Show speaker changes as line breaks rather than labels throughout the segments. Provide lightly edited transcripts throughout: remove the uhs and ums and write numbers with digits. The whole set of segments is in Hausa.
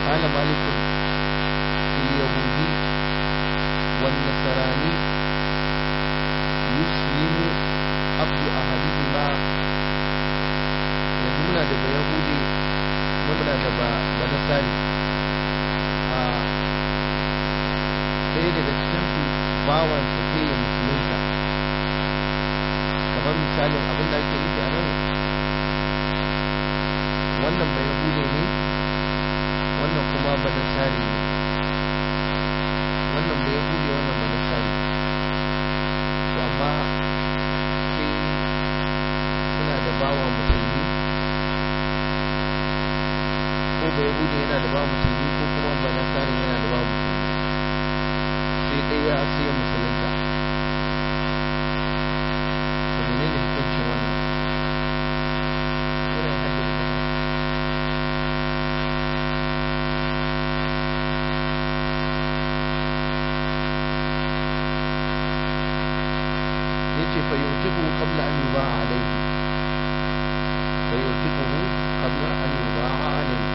قال مالك في اليهودي والنصراني يسلم عبد أحدهما يدمنا دبا يهودي ممنا دبا بنصاري ɗaya daga cikinsu bawansa sai ya musulunta kamar misalin abin da ake nufi a nan wannan ba yahude ne wannan kuma ba nasari ne wannan ba yahude wannan ba nasari to amma sai suna da bawa musulmi ko ba yahude yana da bawa musulmi ko kuma ba nasari yana da bawa musulmi sai ɗaya sai ya musulunta to menene hukuncin wannan yana haddasa yace fa yutiqu qabla an yuba'a alayhi fa yutiqu qabla an yuba'a alayhi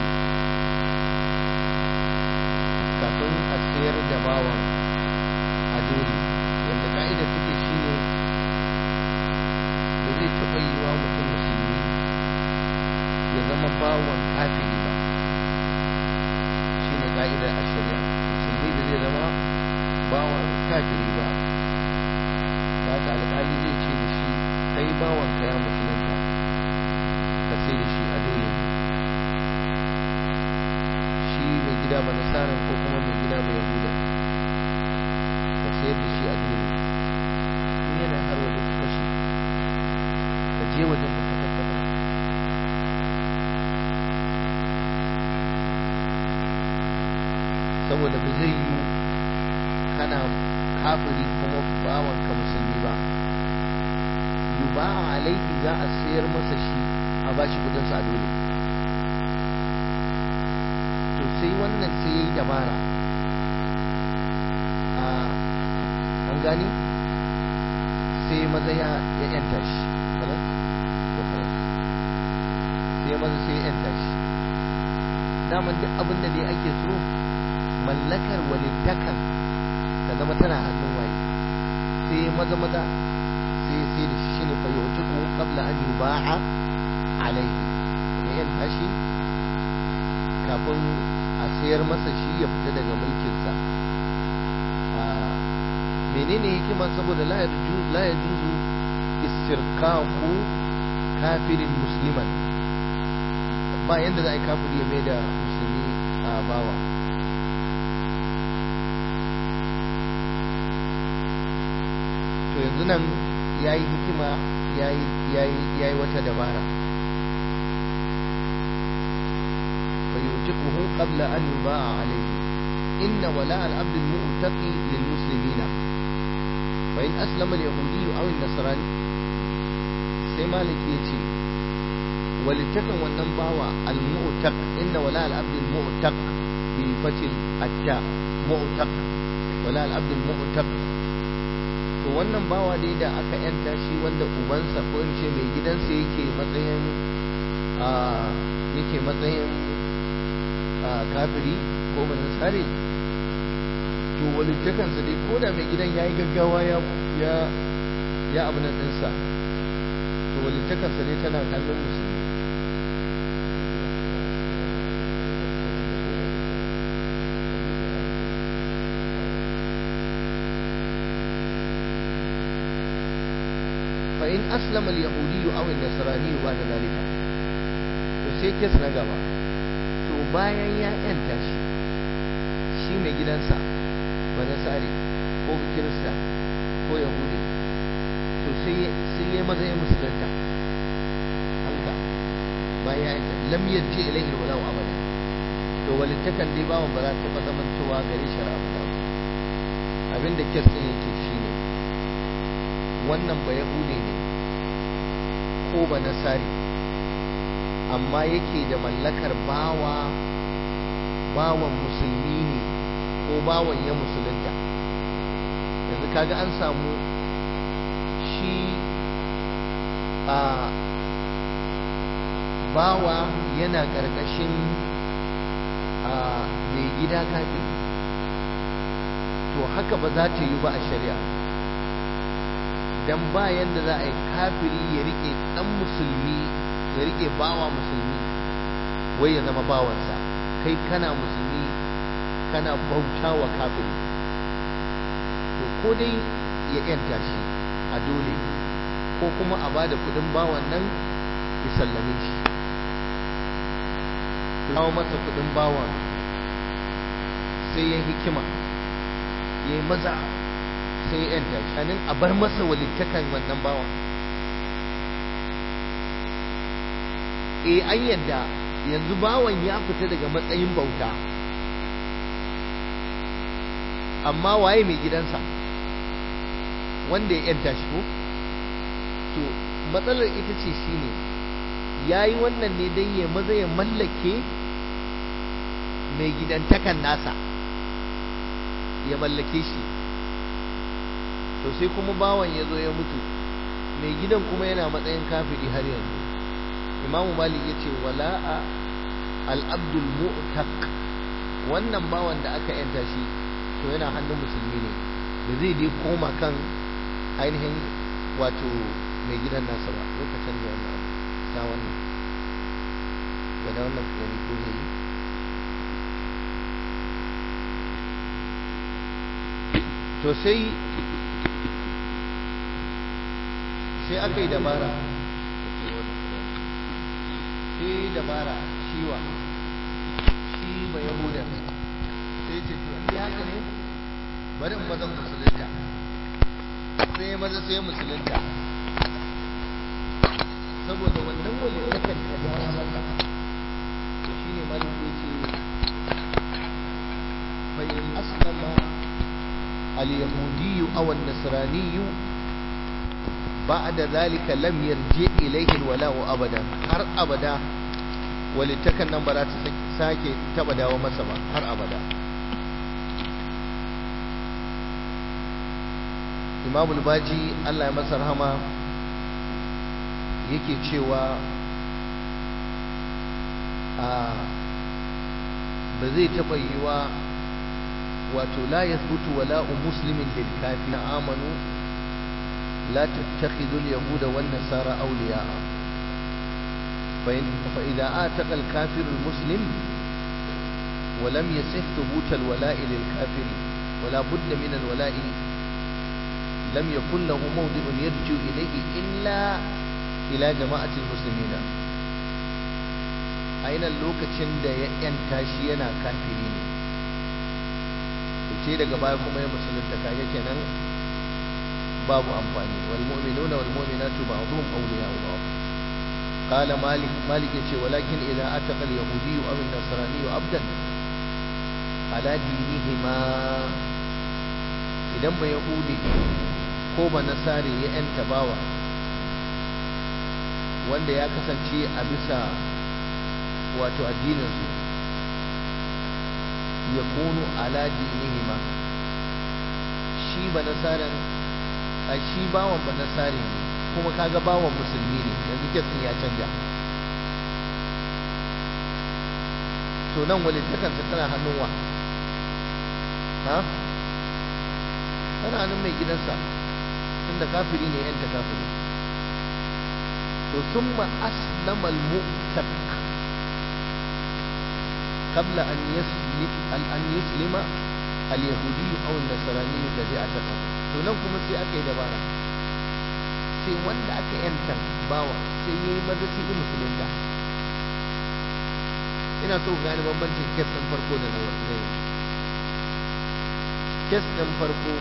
kafin a sayar da bawan a dole wanda ka'idar take shine da zai taɓa yi wa mutum musulmi ya zama bawan kafiri ba shine ka'idar a shari'a musulmi da zai zama bawan kafiri ba haka alƙali zai ce da shi kai bawan ka ya musulunta ka sai da shi a dole shi mai gida ba nasaran ko kuma mai gida ba yahuda sayar da shi a dole in yana har waje ka kashe ka je wajen ka tabbata saboda ba zai yi kana kafiri kuma bawan ka musulmi ba yuba alaihi za a sayar masa shi a bashi kudin sa a dole to sai wannan sai yayi dabara an gani sai maza ya yanta shi kalas to kalas sai maza sai ya yanta shi daman duk abin da dai ake so mallakar walittakan ta zama tana hannun waye sai maza sai da shi ne fa yu'tiqu qabla an yuba'a alayhi ya yanta shi kafin a sayar masa shi ya fita daga mulkinsa menene hikima saboda la yajuzu istirqaqu kafirin musliman ba yanda za a yi kafiri ya mai da musulmi a bawa to yanzu nan yayi hikima yayi wata dabara fa yutiquhu qabla an yuba'a alayhi inna wala' al-abd al-mu'taqi lil-muslimina فإن أسلم اليهودي أو النصراني sai maliki ya ce walittakan wannan bawa al-mu'taq inna wala al-abd al-mu'taq bi fatil atta mu'taq wala al-abd al-mu'taq to wannan bawa dai da aka yanta shi wanda ubansa ko in ce mai gidansa yake matsayin kafiri ko banasare to walittakansa dai ko da mai gidan ya yi gaggawa ya abu nan ɗinsa to walittakansa dai tana kallon musulmi fa in aslama al-yahudi aw an-nasrani ba da zalika to sai kes na gaba to bayan ya yanta shi mai gidansa ba nasari ko kirista ko yahudi to sai ya maza ya musulunta hanka bayan ya lam yarji ilaihi wala abada to walittakan dai bawon ba za ta taba zamantowa gare shi abada abinda kes din yake shine wannan ba yahudi ne ko ba nasari amma yake da mallakar bawan musulmi ne ko bawan ya musulunta yanzu kaga an samu shi a bawa yana ƙarƙashin gida kafiri. To haka ba za ta yi ba a shari'a, dan ba yanda za a yi kafiri ya rike dan musulmi, ya rike bawa musulmi wai ya zama bawansa, kai kana musulmi kana bauta wa kafiri. To ko dai ya yanta shi a dole, ko kuma a bada kudin bawan nan ya sallame shi, kawo masa kudin bawan. Sai ya hikima, ya yi maza sai ya yanta shi, a bar masa walittakan wannan bawan. An yadda yanzu bawan ya fita daga matsayin bauta, amma waye mai gidansa? Wanda ya yanta shi ko? To matsalar ita ce shine yayi wannan ne dan ya maza ya mallake mai gidantakan nasa, ya mallake shi. To sai kuma bawan ya zo ya mutu, mai gidan kuma yana matsayin kafiri har yanzu. Imamu Malik ya ce wala'a al-abdul mu'taq, wannan bawan da aka yanta shi to yana hannun musulmi ne, ba zai dai koma kan ainihin wato mai gidan nasa ba. Lokacin da wannan abu sa wannan wanda wannan gani ko zai yi. To sai aka yi dabara, shiwa shi ba yahudan sai ce to in haka ne bari in mazan musulunta. Sai maza sai musulunta, saboda wannan walittakan ta dawo masa. To shine Malik yace fa in aslama al-yahudi aw an-nasrani ba'da dhalika lam yarji ilayhi al-wala'u abadan, har abada walittakan nan ba za ta sake taba dawo masa ba har abada. Imam al-Baji Allah ya masa rahama yake cewa ba zai taba yiwa wato la yathbutu wala'u muslimin lil kafir amanu la tattakhidhu al-yahuda wan nasara awliya'a fa idha ataqa al-kafir al-muslim wa lam yasih thubut al-wala'i lil kafir wala budda min al-wala'i lam yakun lahu mawdi'un yarju ilayhi illa ila jama'ati al-muslimina. aina lokacin da ya yanta shi yana kafiri ne, sai daga baya kuma ya musulunta, kage kenan babu amfani. wal mu'minuna wal mu'minatu ba'dhum awliya'u ba'd. qala malik yace walakin idza ataqa al yahudi aw an nasrani abdan ala dinihima, idan ba yahudi ko ba nasari ya yanta bawa wanda ya kasance a bisa wato addinin su, yakunu ala dinihima, shi ba nasaran a shi bawan ba nasari ne kuma kaga bawan musulmi ne, yanzu kesin ya canja. to nan walittakansa tana hannun wa? tana hannun mai gidansa, tunda kafiri ne yanta kafiri. to summa aslama al-mu'taq قبل أن يسلم اليهودي أو النصراني الذي اعتقه. to nan kuma sai aka yi dabara, sai wanda aka yanta bawa sai yayi maza sai yi musulunta. ina so gane bambancin kes ɗin farko da na yanzu. kes ɗin farko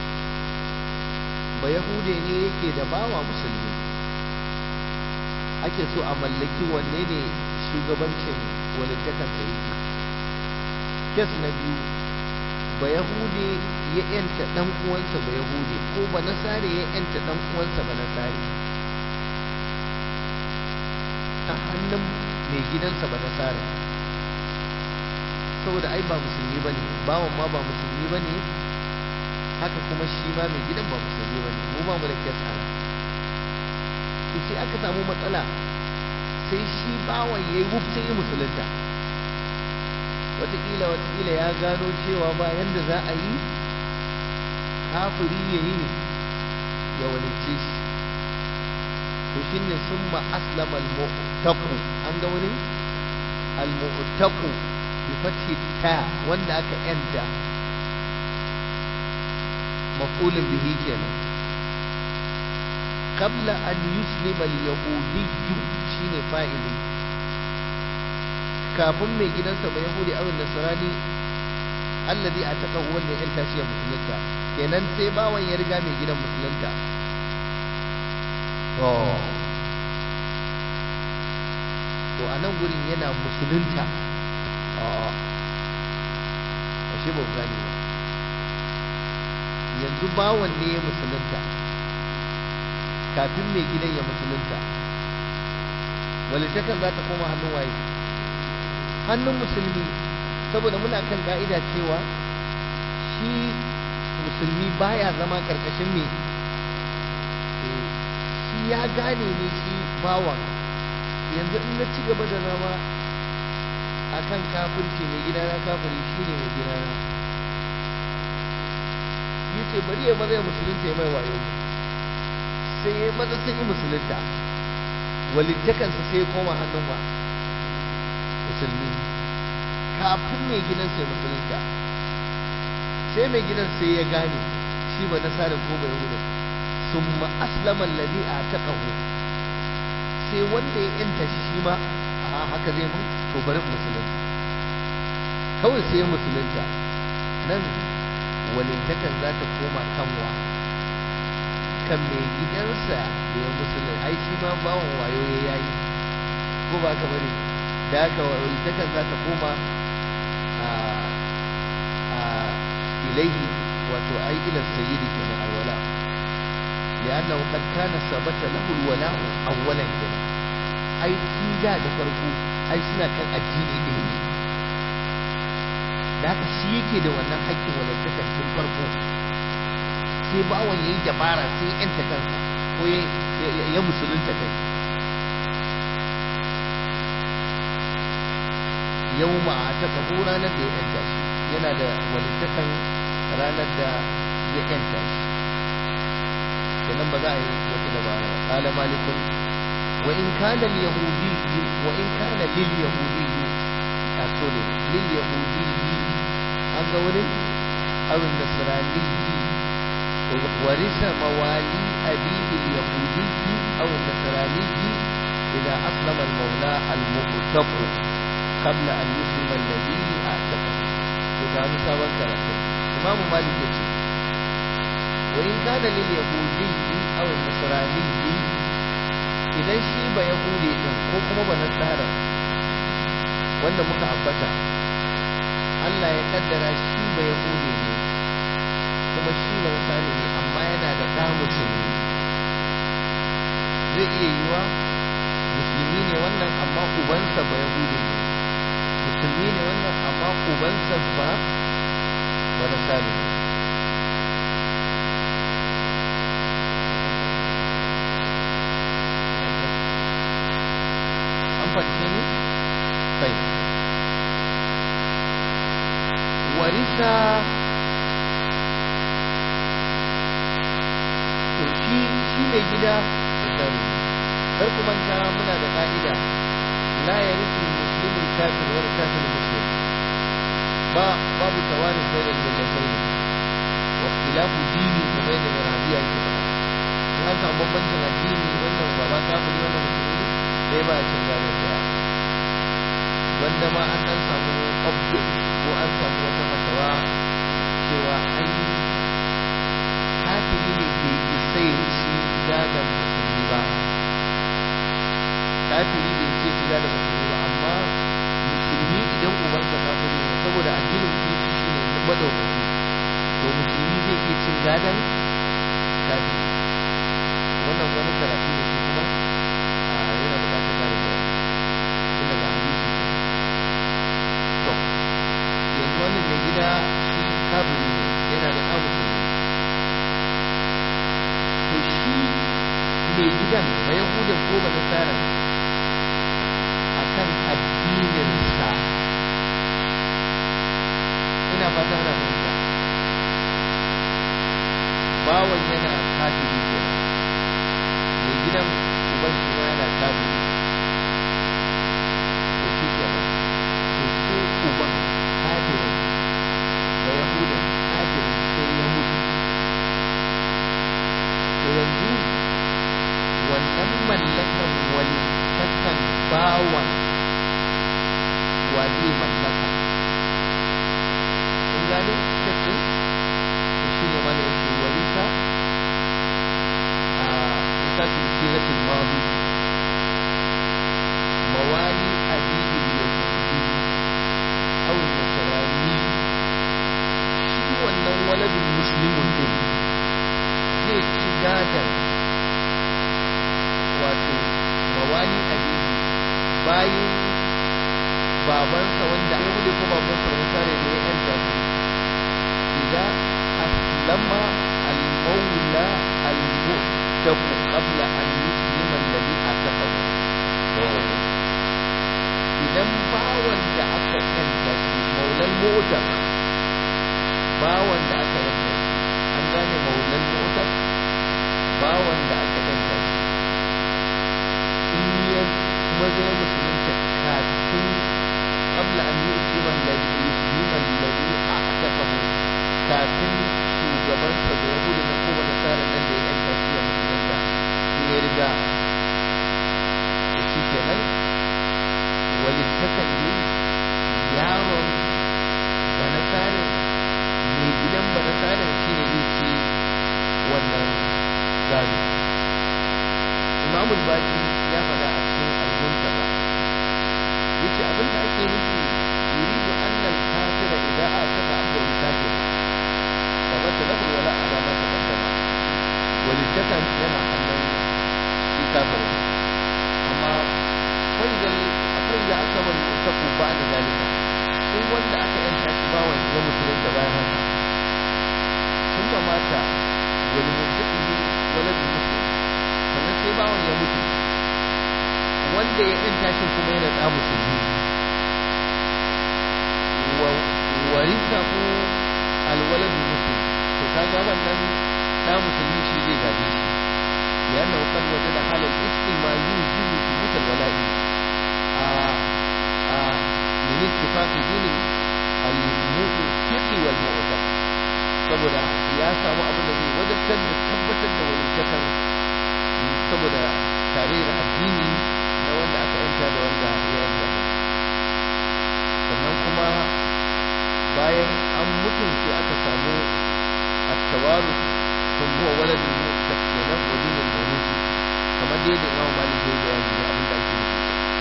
ba yahude ne yake da bawa musulmi, ake so a mallaki wanne ne shugabancin walittakansa yake. kes na biyu ba yahude ya yanta dan uwansa ba yahude, ko ba nasare ya yanta dan uwansa ba nasare a hannun mai gidansa ba nasare, saboda ai ba musulmi bane, bawan ma ba musulmi bane, haka kuma shi ma mai gidan ba musulmi bane. mu ba mu da kes ana. to sai aka samu matsala, sai shi bawan yayi wuf sai musulunta. wataƙila ya gano cewa ba yanda za a yi kafiri ya yi ya walice shi, to shine summa aslama al-mu'taqu, an ga wurin al-mu'taqu bi fathi ta wanda aka yanta maf'ulun bihi kenan, qabla an yuslima al-yahudiyyu shine fa'ili, kafin mai gidansa ba yahudi aw nasrani alladhi ataqahu wanda ya yanta shi ya musulunta, kenan sai bawan ya riga mai gidan musulunta. to a nan gurin yana musulunta ashe ba gani ba, yanzu bawan ne ya musulunta kafin mai gidan ya musulunta, walitakan za ta koma hannun waye? Hannun musulmi, saboda muna kan ka'ida cewa shi musulmi baya zama karkashin me, shi ya gane ne shi bawan. Yanzu in na ci gaba da zama akan kafirci, mai gidana kafiri shine mai gidana, yace bari ya maza ya musulunta ya mai wayo, sai ya maza sai ya musulunta, walittakansa sai ya koma hannun wa musulmi kafin mai gidansa ya musulunta. Sai mai gidan sai ya gane shi ba nasara ko ba yahuda, summa aslama alladhi ataqahu, sai wanda ya yanta shi ma a haka zai mun to bari musulunta, kawai sai musulunta. nan walintakan za ta koma kanwa kan mai gidansa da ya musulun, ai shi ma bawan wayo ya yayi ko ba ka bari, da haka walintakan za ta koma ilaihi, wato ai ila sayyidi kenan alwala, li'annahu qad kana sabata lahu alwala'u awwalan kenan, ai tun da farko ai suna kan addini ɗaya ne, da haka shi yake da wannan haƙƙin walantakan tun farko. Sai bawan yayi dabara sai ya yanta kansa ko ya musulunta kai, yawma ataka ranar da ya yanta shi, yana da walantakan ranar da ya yanta shi, kenan ba za a yi wata dabara ba. Qala malikun wa in kana al-yahudi wa in kana lil-yahudi asoli lil-yahudi an ga wurin awin nasrani ورث موالي أبيه اليهودي أو النصراني إذا أسلم المولى المعتق قبل أن يسلم الذي أعتقه. وكان سوا كلامه إمام مالك يقول وإن كان لليهودي أو النصراني إذا شيب يهودي ko kuma ba nasara wanda muka ambata Allah ya kaddara shi ba yahudi ne kuma shi ba nasara ne amma yana da ɗa musulmi, zai iya yiwa musulmi ne wannan amma ubansa ba yahudi ne, musulmi ne wannan amma ubansa ba nasara ne. fahimce ni sai warisa to shi mai gida misali kar ku manta muna da ka'ida la yarisu muslimin kafir wal kafir muslim babu tawaris bainal millatayn wa ikhtilafu dini kamar da Arabiya ke faɗa in an samu bambancin addini wannan baba kafiri wannan musulmi sai ba a cin gado daya, wanda ma an dan samu update ko an samu wata fatawa cewa ai kafiri ne bai isa ya ci gadon musulmi ba, kafiri bai isa ya ci gadon musulmi ba, amma musulmi idan ubansa kafiri ne saboda addinin musulunci shi ne madaukaki to musulmi zai iya cin gadon kafiri. wannan wani karatu ne shi kuma yana bukatar kare bayani tun daga hadisi ce. To yanzu wannan mai gida shi kafiri ne yana da ɗa musulmi, to shi mai gidan ba yahudan ko ba nasara akan addininsa bawan yana kafiri ke mai gidan uban shi ma yana kafiri to shi kenan to sai uban kafirin da yahudan kafirin sai ya mutu to yanzu wannan mallakan walittakan bawan wa zai mallaka kun gane cikin to shi ne mana yake warisa a ikashi sigatul madi mawali abidin yahudi aw nasrani shi wannan waladin muslimun din zai ci gadan wato mawali abidi bayin babansa wanda ya wuce ko babansa wani sare da ya yanta shi idan aslama al-mawla al-mu'taq qabla an yuslima alladhi ataqahu idan bawan da aka yanta shi maulal mu'taq bawan da aka yanta shi an gane maulal mu'taq bawan da aka yanta shi in ya maza ya musulunta kafin qabla an yuslima alladhi ataqahu kafin shugabansa da yahudu na kuma da tsarin nan da ya yanta shi ya musulunta sai ya riga da shi kenan walittakan ne yaron banasarin mai gidan banasarin shi ne zai ci wannan gado imamul baki ya faɗa a cikin al-muntaka yace abinda ake nufi yuridu annal kafira idan ataka abda kafir فبت له ولا على ما تقدم وللتكن yana hannun shi kafir amma فإذا أسلم المؤتق بعد ذلك in wanda aka yanta shi bawan ya musulun da bayan haka sun ba mata wani mutaki waladin muslim sannan sai bawan ya mutu wanda ya yanta shi kuma yana da musulmi wa warisahu alwalad muslim to kaga wannan da musulmi shi zai gaje shi yana kan waje da halal iski ma yujibu thubut alwala'i min ittifaq din al-mu'tiqi wal mu'taq saboda ya samu abin da zai wajabtar da tabbatar da walittakan saboda tare da addini na wanda aka yanta da wanda ya yanta sannan kuma bayan an mutum sai aka samu at-tawarus kun huwa waladul mu'taq kenan wa dinul mawrusi kamar dai da Imam Malik ya bayani da abin da ake nufi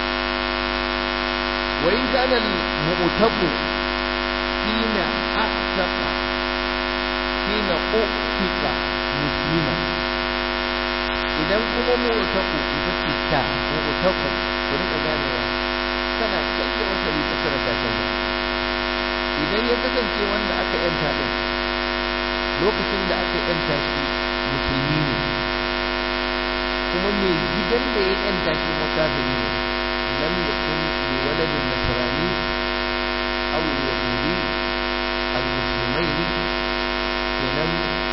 wa in kana al-mu'taq hina ataqa hina utika muslima idan kuma mu'taq ita ce ta mu'taq ku rika ganewa kana canje wata ne ta ta canje idan ya kasance wanda aka yanta din lokacin da aka yanta shi musulmi ne kuma mai gidan da ya yanta shi makafiri ne lam yakun li waladin nasrani aw yahudi al muslimaini kenan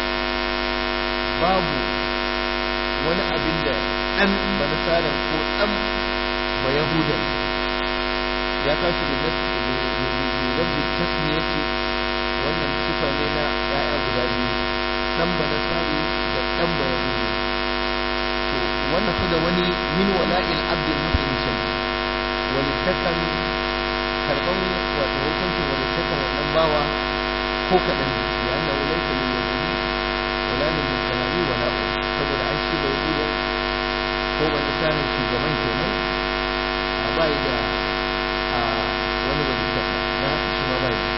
babu wani abin da dan banasaran ko dan ba yahudan ya kashi da nasu rabbi tasmiyati wannan sifa ne na ya'ya guda biyu dan banasari da dan bayahudi to wannan su da wani min wala'il abd muslim shay walittakan karban wato hukuncin walittakan wannan bawa ko kadan ne ya anna walaysa lil yahudi wala lil nasrani wala saboda an shi bai yahudi ko banasari shugaban kenan a bai da wani walittaka da haka shi ma bai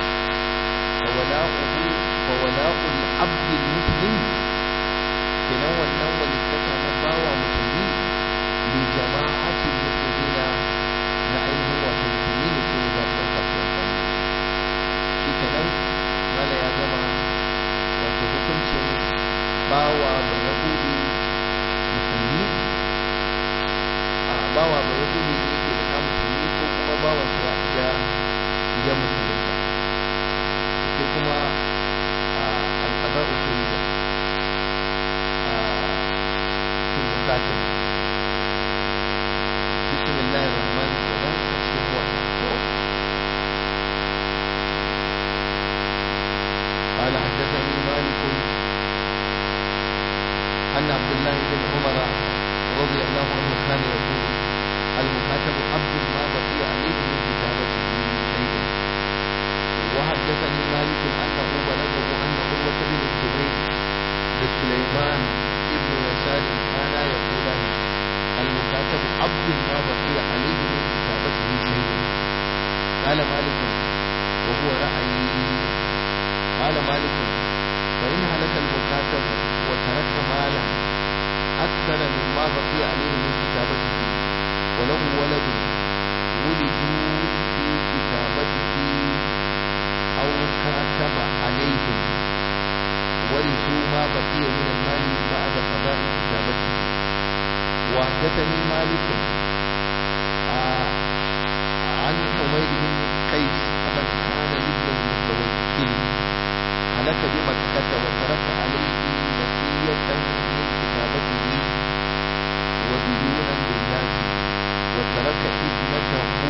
فولاء العبد المسلم kenan wannan walittaka na bawa musulmi li jama'atin muslimina na ainihin wato musulmi ne su ne za su ɗauka su amfani shi kenan mala ya gama wato hukuncin bawa ba yahudi musulmi a bawa ba yahudi ne yake da ɗan musulmi ko kuma bawa ya musulunta sai kuma alƙadar usuliyya عمر رضي الله عنه كان يقول المكاتب عبد ما بقي عليه من كتابته شيء. وحدثني مالك أنه بلغه أن عروة بن الزبير لسليمان ابن يسار كانا يقولان المكاتب عبد ما بقي عليه من كتابته شيء. قال مالك وهو رأيي. قال مالك فإن هلك المكاتب وترك مالا أكثر مما بقي عليه من كتابته وله ولد ولدوا في كتابته أو كاتب عليهم ورثوا ما بقي من المال بعد قضاء كتابته. وحدثني مالك عن حميد بن قيس أبا كان لابن المتوكل هلك بمكة وترك عليه بقية من كتابته وديونا للناس وترك ابنته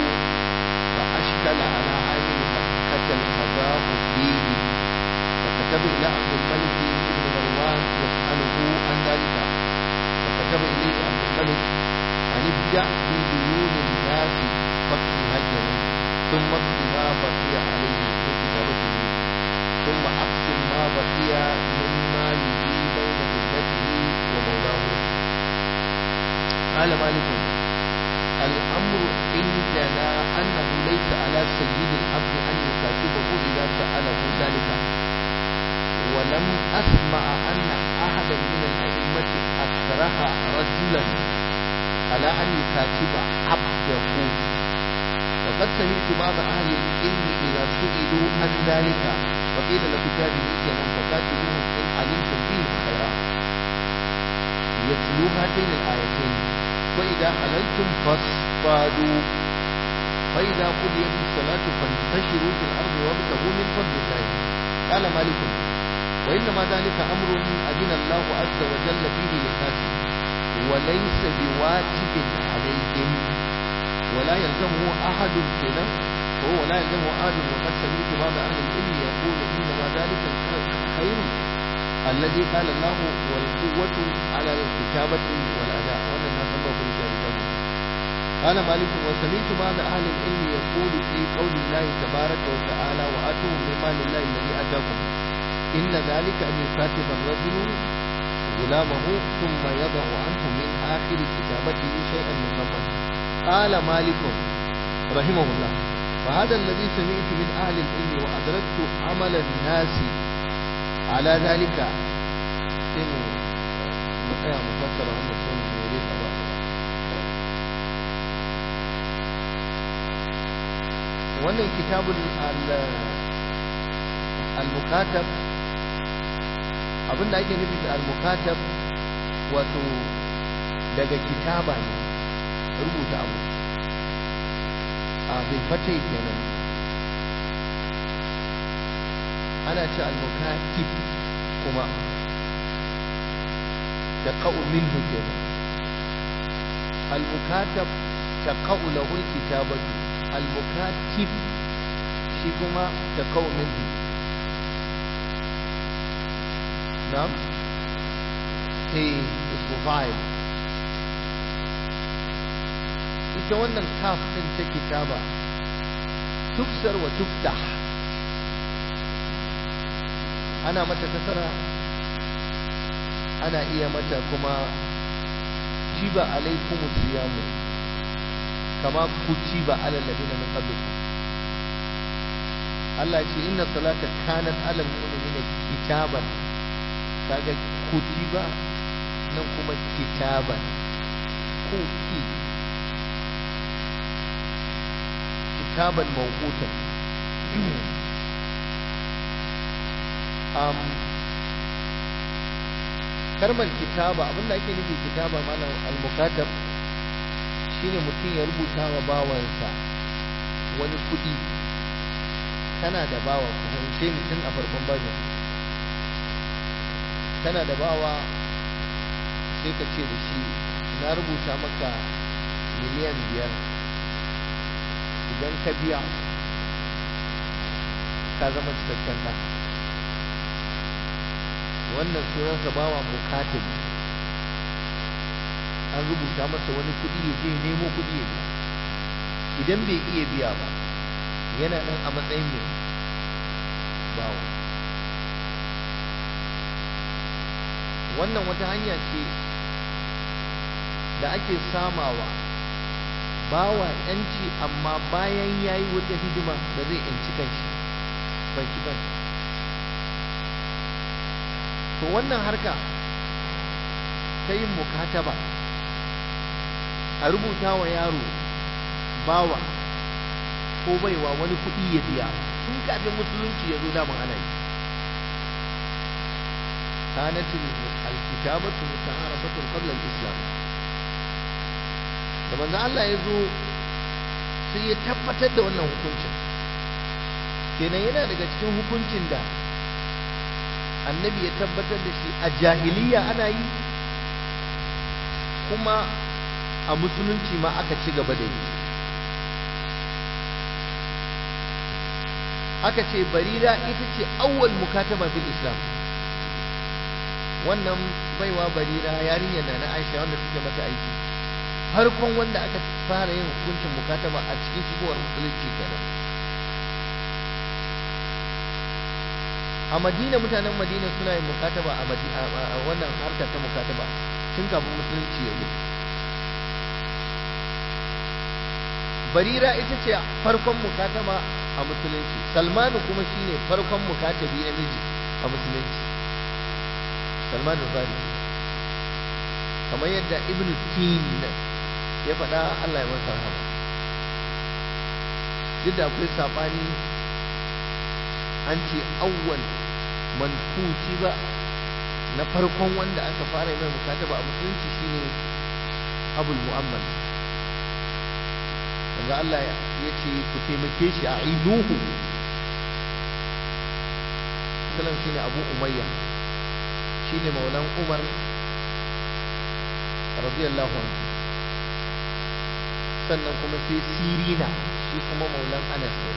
فأشكل على عامل مكة القضاء فيه فكتب إلى عبد الملك بن مروان يسأله عن ذلك فكتب إليه عبد الملك أن ابدأ بديون الناس فاقضها الجميع ثم اقض ما بقي عليه من كتابته ثم أقسم ما بقي من ماله بين ابنته ومولاه. قال مالك الأمر عندنا أنه ليس على سيد العبد أن يكاتبه إذا سأله ذلك ولم أسمع أن أحدا من الأئمة أكره رجلا على أن يكاتب عبده. وقد سمعت بعض أهل العلم إذا سئلوا عن ذلك فقيل له جاهلية فكاتبوهم إن علمتم فيهم خيرا يتلو هاتين الآيتين وإذا حللتم فاصطادوا فإذا قضيت الصلاة فانتشروا في الأرض وابتغوا من فضل الله. قال مالك وإنما ذلك أمر أذن الله عز وجل فيه للناس وليس بواجب عليهم ولا يلزمه أحد كذا وهو لا يلزمه أحد. وقد سمعت بعض أهل العلم يقول إنما ذلك الخير الذي قال الله والقوة على الكتابة والأداء وأن الناس الله كل شيء. قال مالك وسمعت بعض أهل العلم يقول في قول الله تبارك وتعالى وآتوهم من مال الله الذي آتاكم إن ذلك أن يكاتب الرجل غلامه ثم يضع عنه من آخر كتابته شيئا مسمى. قال مالك رحمه الله فهذا الذي سمعت من أهل العلم وأدركت عمل الناس على ذلك سمو مقيا مفسر عن السنة يريد أبا wannan kitabul al-mukatab abinda ake nufi da al-mukatab wato daga kitaba ne rubuta abu a bil fatai kenan ana ce al-mukatib kuma taqa'u minhu kenan al-mukatab taqa'u lahu al-kitabatu al-mukatib shi kuma taqa'u minhu. نعم اسمه فاعل. ita wannan kaf din ta kitaba tuksar wa tuftah ana mata kasara ana iya mata kuma kutiba alaikum siyamu kama kutiba alal ladina min qablikum. Allah ce inna salata kanat alal mu'minina kitaban kaga kutiba nan kuma kitaban kuki kitaban mawqutan. kalmar kitaba abinda ake nufi kitaba malam al-mukatab shine mutum ya rubuta wa bawansa wani kudi. kana da bawa ku fahimce ni tun a farkon bazin kana da bawa sai ka ce da shi na rubuta maka miliyan 5 idan ka biya ka zama cikakken ɗa. wannan sunansa bawa mukatabi an rubuta masa wani kuɗi ya je nemo kuɗi ya biya. Idan bai iya biya ba yana nan a matsayin mai bawa. Wannan wata hanya ce da ake samawa bawa yanci, amma bayan yayi wata hidima da zai yanci kanshi banki banki. To wannan harka ta yin mukataba, a rubuta wa yaro bawa ko baiwa wani kuɗi ya biya, tun kafin musulunci ya zo daman ana yi. كانت الكتابة متعارفة قبل الإسلام. da manzo Allah ya zo sai ya tabbatar da wannan hukuncin. Kenan yana daga cikin hukuncin da annabi ya tabbatar da shi a jahiliya ana yi, kuma a musulunci ma aka ci gaba da yi. Aka ce barira ita ce awwal mukataba fil islam. Wannan baiwa barira yarinyar na Aisha wanda take mata aiki, farkon wanda aka fara yin hukuncin mukataba a cikin shigowar musulunci kenan. A Madina, mutanen Madina suna yin mukataba a wannan harka ta mukataba tun kafin musulunci ya zo. Barira ita ce farkon mukataba a musulunci. Salmanu kuma shine farkon mukatabi namiji a musulunci. Salman al-Farisi, kamar yadda Ibn Tin ya faɗa, Allah ya masa rahama. Duk da akwai saɓani, an ce awwal man kutiba, na farkon wanda aka fara mai mukataba a musulunci shine Abul Mu'ammal. Daga Allah ya ce ku taimake shi a inuhu. Salam shine Abu Umayya, shine maulan Umar radiyallahu anhu. Sannan kuma sai Sirina, shi kuma maulan Anas ne.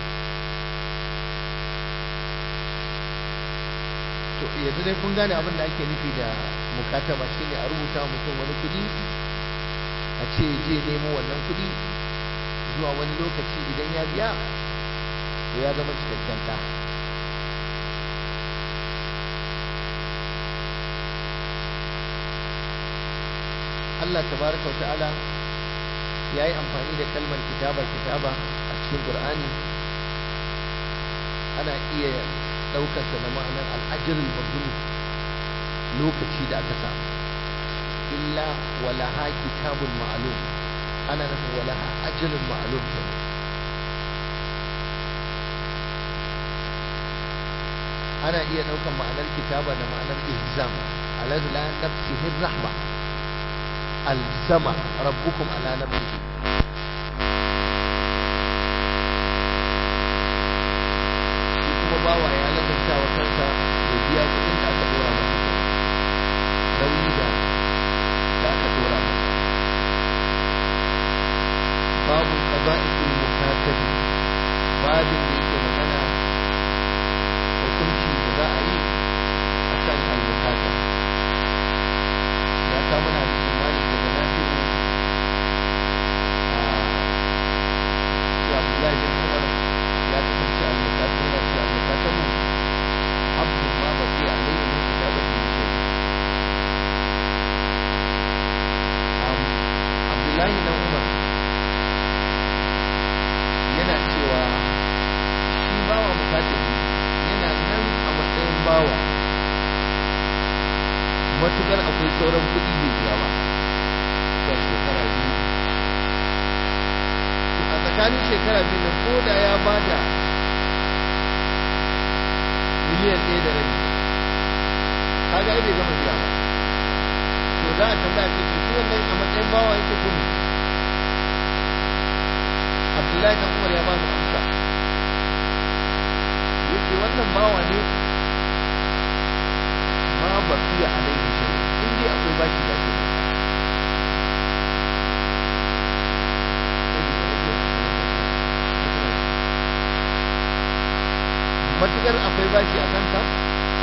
To yanzu dai kun gane abin da ake nufi da mukataba, shine a rubuta mutum wani kudi, a ce je nemo wannan kudi zuwa wani lokaci, idan ya biya to ya zama cikakken ɗa. Allah tabaraka wa ta'ala ya yi amfani da kalmar kitaba a cikin Qur'ani. Ana iya ɗaukarsa da ma'anar al'ajirul mabrur, lokaci da aka samu. Illa walaha kitabun ma'lum, ana nufin walaha ajalun ma'lum. Ana iya ɗaukar ma'anar kitaba da ma'anar ilzam. Alladhi la nafsihi rahma, alzama rabbukum ala nafsihi. Shi kuma bawa ya lazanta wa kansa ya biya kuɗin da aka dora masa, nauyi da aka dora masa. babu qada'il mukatabi, babin da yake magana hukunci da za a yi akan al-mukatab. Ya kama na hadisin Malik daga Nafi'u cewa Abdullahi bin Umar ya kasance al-mukatab yana cewa al-mukatabu abdun ma baqi alayhi min kitabati shay. Abdullahi bin Umar yana cewa shi bawa mukatabi yana nan a matsayin bawa matukar akwai sauran kuɗi bai biya ba ga shekara biyu. To a tsakanin shekara biyu nan ko da ya bada miliyan 1 da rabi, kaga ai bai gama biya ba. To za a tambaya ce to shi wannan a matsayin bawa yake kuma. Abdullahi dan Umar ya ba mu amsa, yace wannan bawa ne ma baqiya alaihi shay, in dai akwai bashi da ake matukar akwai bashi a kanka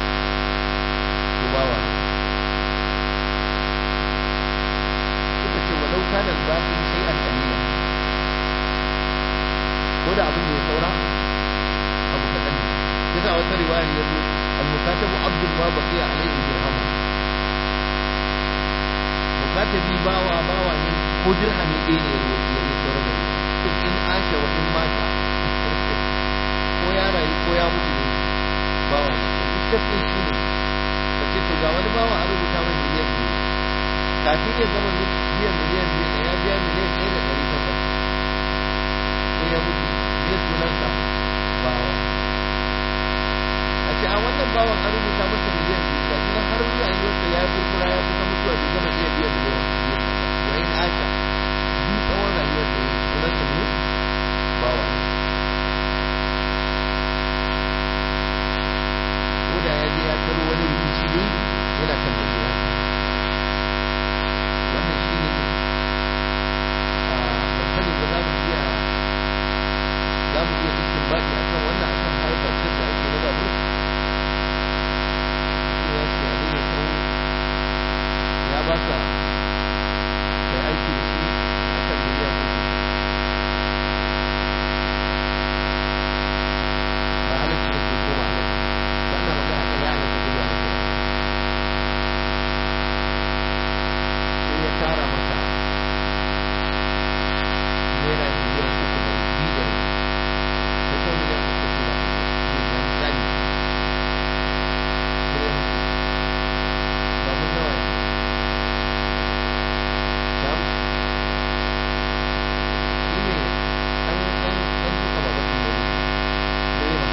to bawa. Suka ce kana al-baqi shay'an qalilan ko da abin da ya saura abu kadan ne yasa wata riwaya yazo al-mukatabu abdul ma baqiya alayhi dirhamu mukatabi bawa ne ko dirhami ɗaya ne ya saura gare to in asha wa in mata ko ya rayu ko ya mutu ne bawa ne duk ɗin shi ne kace to ga wani bawa a rubuta mai miliyan biyu kafin ya gama biyan miliyan biyu da ya biya miliyan ɗaya da ɗari takwas sai ya mutu me sunansa bawa a ce a wannan bawan an rubuta masa miliyan biyu ga shi har rayuwarsa ya yi furfura ya kusa mutuwa bai gama iya biyan miliyan biyu wa in asha duk tsawon rayuwar da ya yi sunansa ne bawa ko da ya je ya taro wani rikici ne yana kan mai gidansa wannan shi ne ban sani ba za mu iya istinbadi a kan wannan akan harkar ce da ake na babur shi ya ce abin ya kawo ya baka kai aiki da shi a kan miliyan uku ba halittu da ke koma halittu wannan magana kan ya halittu da yawa sai ya tara maka naira miliyan uku da biyu da ya kawo miliyan uku da ba miliyan misali sai ya mutu babun nawa ya dam shi ne ɗan duka babun da ya direba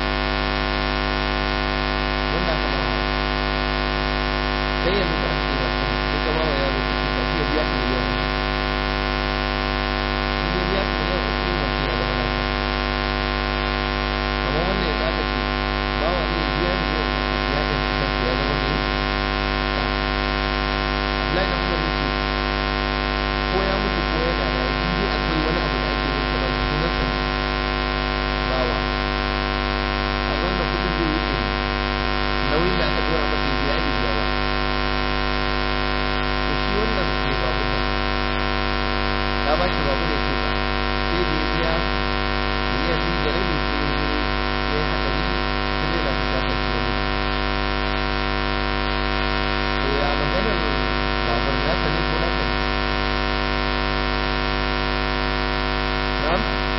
wanda aka mara kai yanzu kana cikin wasu sai ka ba wa yaro kuɗi ba shi ya biya ka miliyan uku in ya biya ka miliyan uku mutum ya zama nasa kamar wannan ya zaka ce ba wa ne ya biya miliyan uku ya ɗan cikin ya zama mai ɗa Abdullahi da Umar yake ko ya mutu ko yana rayu in dai akwai wani abu da ake yin ba shi sunansa ne bawa a ga wannan kuɗin zai wuce nauyin da aka dora masa ya biya biya ba to shi wannan mai babu nan ta ba shi babu da tuka sai da ya biya miliyan biyu da rabi sai ya zo ya yi haɗari tirela ta shafa shi wani to ya maganar babur nasa ne ko nasa ne na'am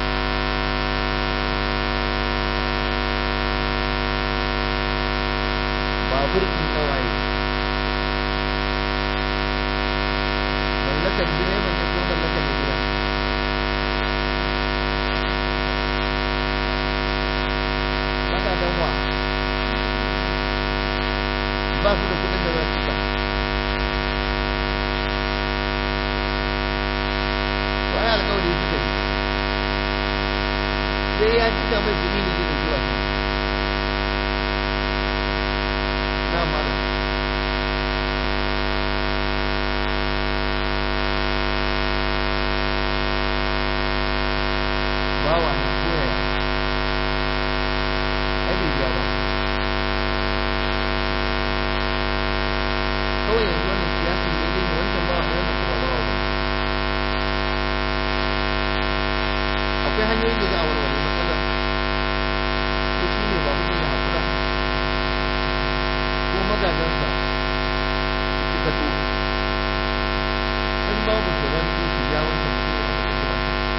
babur ɗin na waye mallakar direban ne ko mallakar mai gidan magadan wa ba su da kudin da za su ta to ai alƙawari suka yi sai ya cika mai kudi ne zai dauki wasan na mala bawa ne koyaya ai bai biya ba kawai yanzu wannan kiyasin daidai ne wancan bawa ne wannan kuma bawa ba akwai hanyoyin da za a warware matsalar ko shi ne babu da ya haƙura ko magadansa su kato in babu shugaban su ja wancan mutum a mai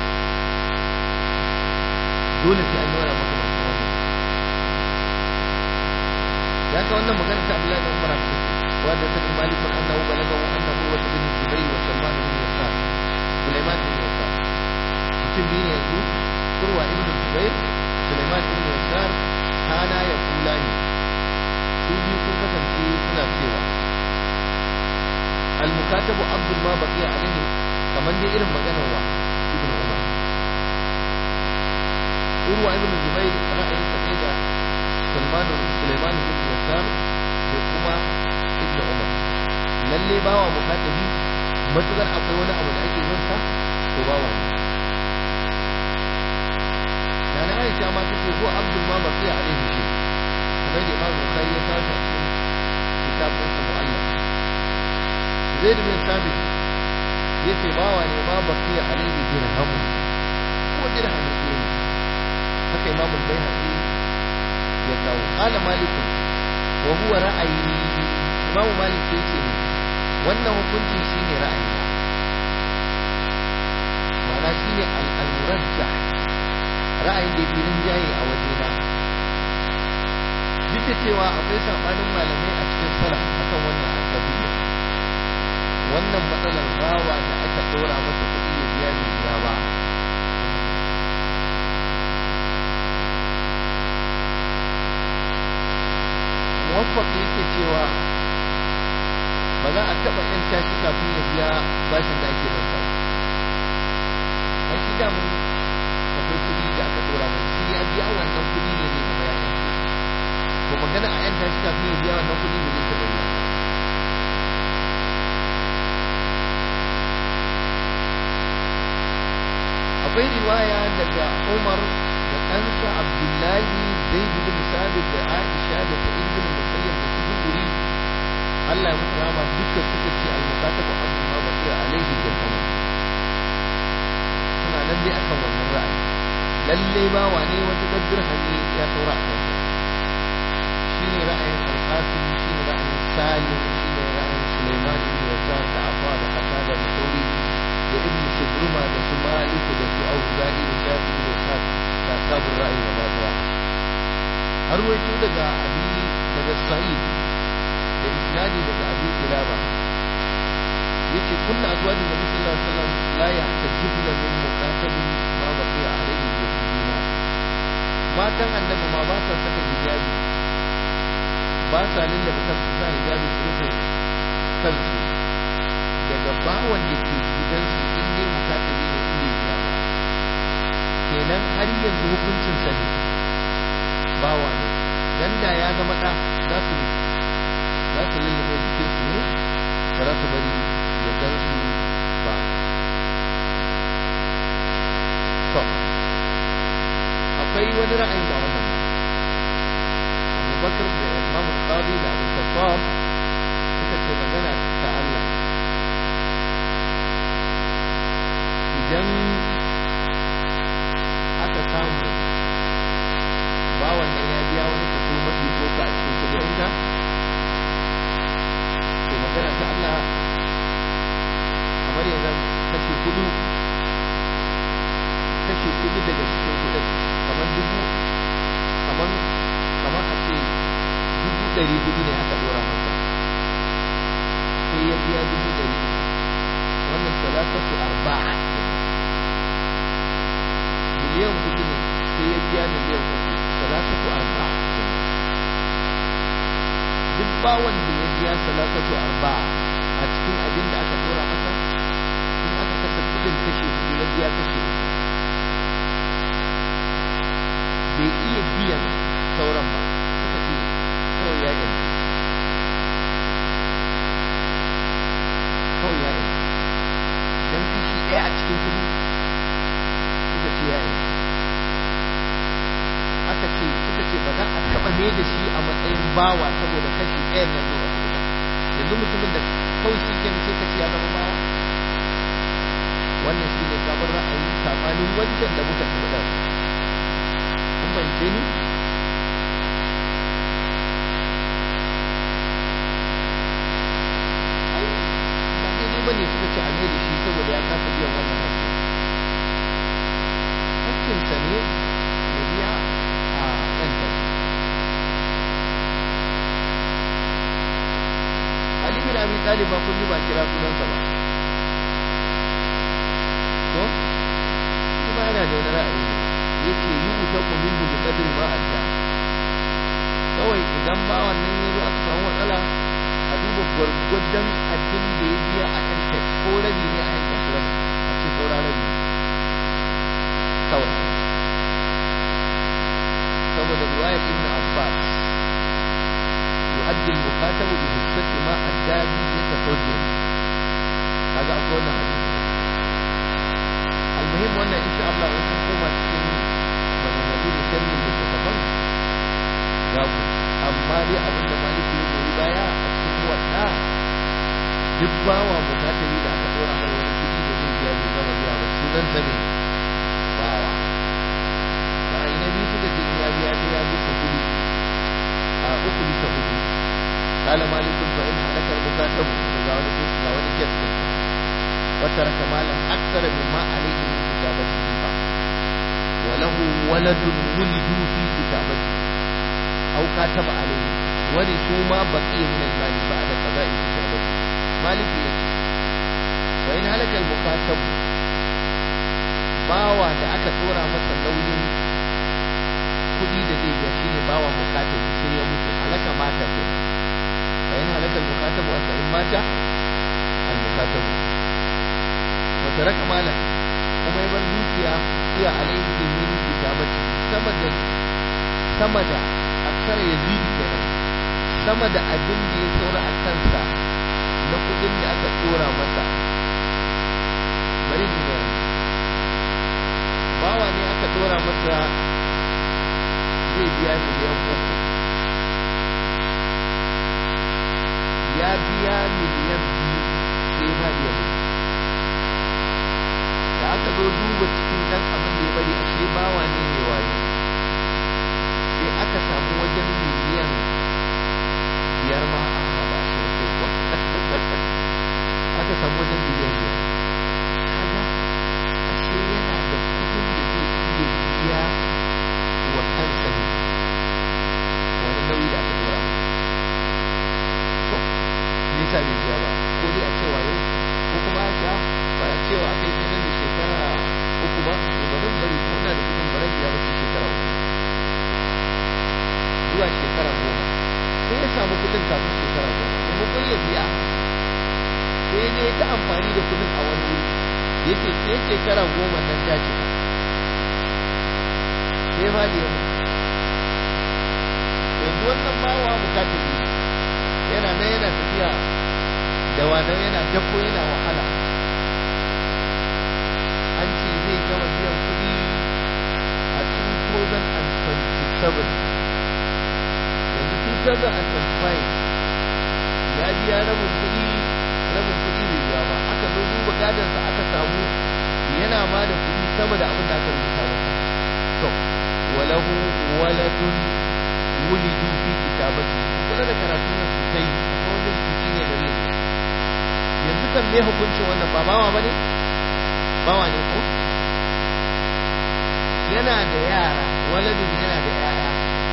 dole sai an yi wani makamantan wannan ya ka wannan magana ta Abdullahi da Umar ta ce wa da sani malikun annahu balagahu annahu wa ibn Zubayr wa Salman ibn Yasar Sulaiman ibn Yasar mutum biyu ne yanzu Urwa ibn Zubayr Sulaiman ibn Yasar kana ya kulani su biyu sun kasance suna cewa al-mukatabu abdul ma baqiya alaihi kaman dai irin maganar wa ibn Umar Urwa ibn Zubayr ra'ayinsa ne da Sulaiman ibn Yasar da kuma ibn Umar lalle bawa mukatabi matukar akwai wani abu da ake bin sa to bawa ne Nana Aisha ma tace ko Abdul ma baqiya alaihi shi kamar da Imam Bukhari ya kawo shi cikin kitabun sa mu'allaf Zaid bin Sabit yace bawa ne ma baqiya alaihi dirhamu ko dirhami ne haka Imam al-Baihaqi ya kawo. Qala Malik wa huwa ra'ayi, Imam Malik sai ce ne wannan hukuncin shine ra'ayina, ma'ana shine al-murajjah, ra'ayin da yake rinjaye a wajena, duk da cewa akwai sabanin malamai a cikin salaf akan wannan alƙabiya, wannan matsalar bawa da aka dora masa kuɗi ya biya bai biya ba. Muwaffaq yake cewa ba za a taɓa yanta shi kafin ya biya bashin da ake binsa ba. Ai shi da mun akwai kuɗi da aka dora mai, shi ya biya wannan kuɗi ne zai zama ya yanta. To magana a yanta shi kafin ya biya wannan kuɗi ba zai taɓa yi. akwai riwaya daga Umar da ɗansa Abdullahi, Zaid bin Sabit da Aisha da Sa'id bin Musayyab da Zuhri, Allah ya musu rahama, duka suka ce al-mukatabu abdu ma baqiya alaihi dirham. Suna nan dai akan wannan ra'ayi, lalle ba wane wanda da dirhami ya saura a kansa. Shine ra'ayin Al-Qasim, shine ra'ayin Salim, shine ra'ayin Sulaiman ibn Yasar da Abu da Qatada da Thawri da Ibn Shubruma da su Malik da su Auza'i da Shafi da Ishaq da sabon ra'ayi gaba daya. Har wato daga Sa'id da isnadi daga Abi Kilaba yace kunna azwajin Nabi sallallahu alaihi wasallam la yahtajibna min mukatabin ma baqiya alaihi bidina. Matan annabi ma ba sa saka hijabi, ba sa lullaba kansu sa hijabi su rufe kansu daga bawan da ke gidansu in dai mukatabi ne in bai biya ba. Kenan har yanzu hukuncin sa ne bawa ne, dan da ya zama da za su lullube jikin su ne, ba za su bari ya gansu ba. To akwai wani ra'ayin ba wannan ba. Abu Bakar da Imam Qadi da Abu Khattab suka ce magana ta Allah, idan aka samu bawan nan ya biya wani kaso mafi tsoka a cikin kudinta, to magana ta Allah kamar yanzu kashi hudu daga cikin kudin, kamar a ce 400 ne aka dora masa, sai ya biya 100, wannan salatatu arba'a miliyan 4 ne, sai ya biya miliyan 3, salatatu arba'a. Duk bawan da ya biya salatatu arba'a a cikin abin da aka dora masa, in aka kasa kudin kashi 4 ya biya kashi 3, bai iya biyan sauran ba, suka ce kawai ya yanzu, don kashi ɗaya a cikin kudi suka ce ya yanzu. Suka ce ba za a taɓa ne da shi a matsayin bawa saboda kashi ɗayan nan zuwa kudu ba. Yanzu mutumin da kawai shi ke sai ka ce ya zama bawa. Wannan shi ne sabon ra'ayi sabanin wancan da muka tafi da kun fahimce ni? Ai ba daidai ba ne suka ce a mai da shi saboda ya kasa biyan wannan hakki. Hakkinsa ne ya biya a ɗan tashi. Ali bin Abi Talib ba kun ji ba kira sunansa ba. Ko? Shi ma yana da wani ra'ayi, yace yi wuta ku minhu bi qadri ma adda. Kawai idan ba wannan yazo aka samu matsala a duba gwargwadon abin da ya biya a ɗan tashi, ko rabi ne a ɗan tashi rabi, a ce saura rabi. Kawai. saboda riwayar Ibn Abbas yu'addi al-mukatabu bi hissati ma adda bi yatafawwid, kaga akwai wannan hadisi. Almuhim wannan insha Allah in kun koma cikin maganganu da sharhin littattafan za ku, amma dai abin da Maliki ya goyi baya a cikin muwatta, duk bawa mukatabi da aka dora mai wani kuɗi bai gama biya ba sunansa ne bawa. ra'ayi na biyu suka ce ya biya ɗaya bisa hudu a uku bisa hudu. قال مالك فإن هلك المكاتب وغاوني كيف وترك مالا أكثر مما عليه من كتابته وله ولد ولدوا في كتابته أو كاتب عليه ورثوا ما بقي من المال بعد قضاء كتابته. مالك يجي وإن هلك المكاتب bawa da aka dora masa nauyin kudi da zai biya shine bawa mukatabi sai ya mutu halaka mata ke فإن هلك المكاتب وإن مات المكاتب وترك مالا kuma ya bar dukiya iya alaihi min kitabati sama da aksara yazidi kenan sama da abin da ya saura a kansa na kudin da aka dora masa. bari ne bawa ne aka dora masa zai biya miliyan 3 ya biya miliyan 2 sai ba da mutu. da aka zo duba cikin dan abin da ya bari ashe bawa ne mai wayo sai aka samu wajen miliyan 5 ma a haɗa shi da kai kuwa aka samu wajen miliyan 5 kaga ashe yana da kudin da zai iya biya wa kansa ne wani nauyi da aka dora nisa bai biya ba ko dai a cewa yau ko kuma a ce ba a cewa aka yi sai nan da shekara 3 ba to barin bari ko na da kudin baran biya ba sai shekara 3 zuwa shekara 10 sai ya samu kudin kafin shekara 10 maimakon ya biya sai dai ta amfani da kudin a wani wuri yace sai shekara 10 nan ta cika sai ma da yanzu wannan bawa bukatun yana nan yana tafiya da wadan yana dako yana wahala an ce zai gama biyan kudi a 2027 yanzu 2025 ya biya rabin kudi bai biya ba aka zo duba gadansa aka samu yana ma da kudi sama da abin da aka rubuta masa. to walahu waladun wulidu fi kitabati kula da karatun nan sosai ko wanda rikici ne gare ni yanzu kan me hukuncin wannan ba bawa bane bawa ne ko yana da yara waladun yana da yaya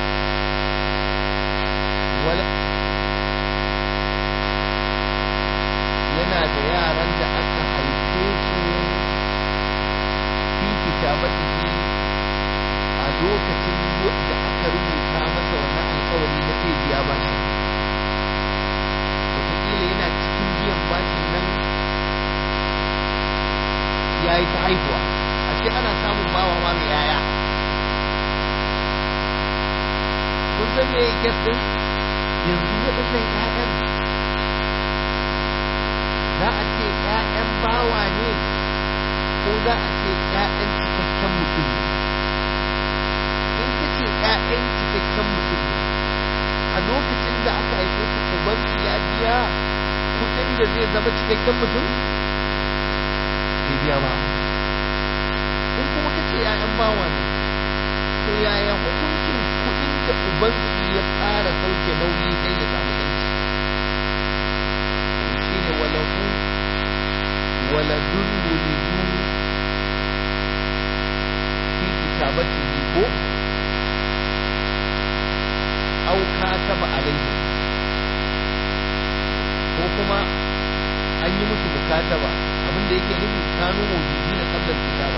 yana da yaran da aka haife su fi kitabati a lokacin da aka rubuta masa wannan alkawari na zai biya bashi wataƙila yana cikin biyan bashin nan ya yi ta haihuwa ashe ana samun bawa ma mai yaya. kun san me yake din yanzu waɗannan ƴaƴan za a ce ƴaƴan bawa ne ko za a ce ƴaƴan cikakken mutum ne? ce ƴaƴan cikakken mutum ne a lokacin da aka haife su ubansu ya biya kuɗin da zai zama cikakken mutum bai biya ba. in kuma ka ce ƴaƴan bawa ne to yaya hukuncin kuɗin da ubansu ya fara sauke nauyi don ya samu yanci shine walahu waladun wulidu fi kitabatihi ko au kataba alaihi ko kuma an yi musu mukataba abinda yake nufi kanu mawjudi na qabla kitaba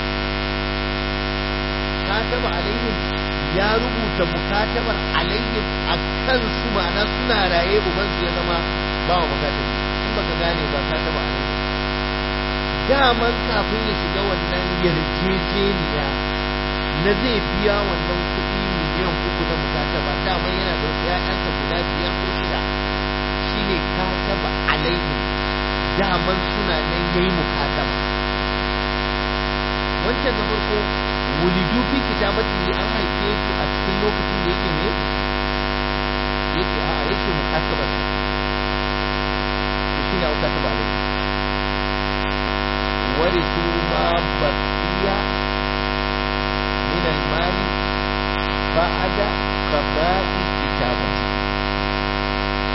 kataba alaihim ya rubuta mukatabar alaihim akan su ma'ana suna raye uban su ya zama ba wa mukatabi in baka gane ba kataba alaihim daman kafin ya shiga wannan yarjejeniya na zai biya wannan kuɗi miliyan 3 na mukataba daman yana da wasu ƴaƴansa guda 5 ko 6 shine kataba alaihim daman suna nan yayi mukataba wancan na farko wulidu fi kitabati an haife su a cikin lokacin da yake ne yake mukataba to shine aka taba alaihi wari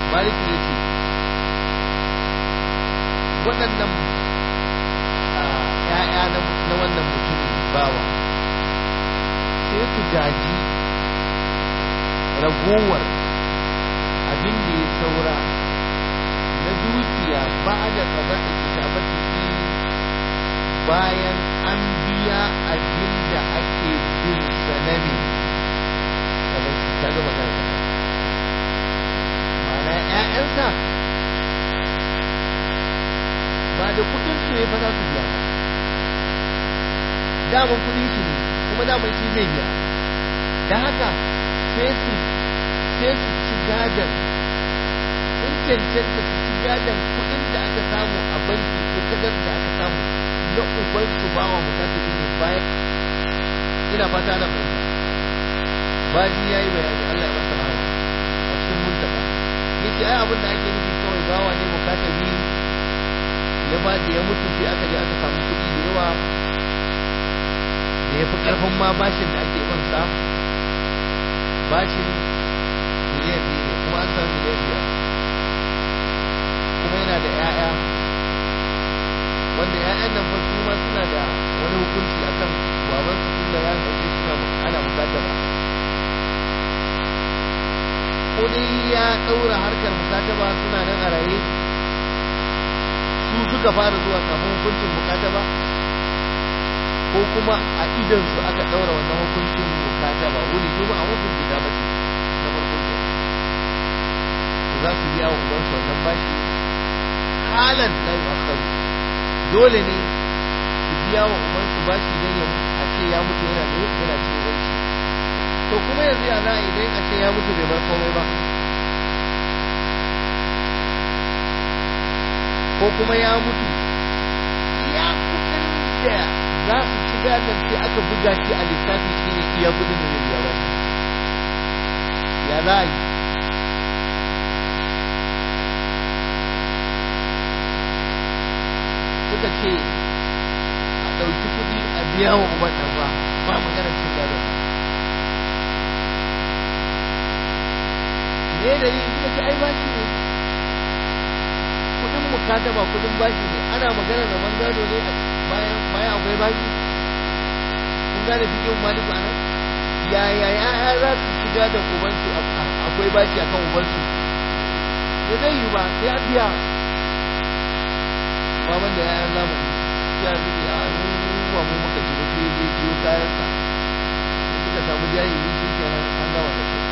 Maliku ya ce waɗannan ‘ya'ya na wannan mutumin bawa sai su gaji ragowar abin da ya saura na dukiya ba da kaza da kitabati bayan an biya abin da ake bin sanami daga shi ta gaba gaba ma'ana ‘ya'yansa ba da kudin su ne fa za su biya ba daman kudin shi ne kuma daman shi zai biya da haka sai su ci gadon sun cancanta su ci gadon kudin da aka samu a banki ko kadar da aka samu na uban su ba wa mukatabi ne bayan ina fata na fahimta baji ya yi bayani Allah ya masa rahama a cikin muntaka yace ai abin da ake nufi kawai bawa ne mukatabi ya ba da ya mutu sai aka je aka samu kuɗi da yawa da ya fi ƙarfin ma bashin da ake bin sa bashin miliyan 2 ne kuma an samu miliyan 5 kuma yana da 'ya'ya wanda 'ya'yan nan fa su ma suna da wani hukunci akan babansu tun da ya ɗauke suna ana mukataba ko dai ya ɗaura harkar mukataba suna nan a raye su suka fara zuwa kafin hukuncin mukataba ko kuma a idan su aka daura wannan hukuncin mukataba wuri kuma a hukun kitabati na farko ke za su biya wa ubansu wannan bashi halan la yu'akhkharu dole ne su biya wa ubansu bashi dan a ce ya mutu yana cikin yanci to kuma yanzu ya za a yi dai a ce ya mutu bai bar komai ba ko kuma ya mutu iya kudin da za su ci gadon sai aka buga shi a lissafi shi ne iya kudin da zai biya ba ya za a yi suka ce a ɗauki kudi a biya wa uban nan ba maganar cin gadon me da yi suka ce ai ba shi ne kudin mukataba kudin bashi ne ana magana da gado ne bayan akwai bashi kun gane fikin maliku anan yaya ya za su shiga da ubansu akwai bashi akan ubansu ba zai yi ba sai an biya baban da yayan zamani ya zuke a ruwa mu muka shiga sai ya biyo kayansa suka samu jahili shi kenan an gama da shi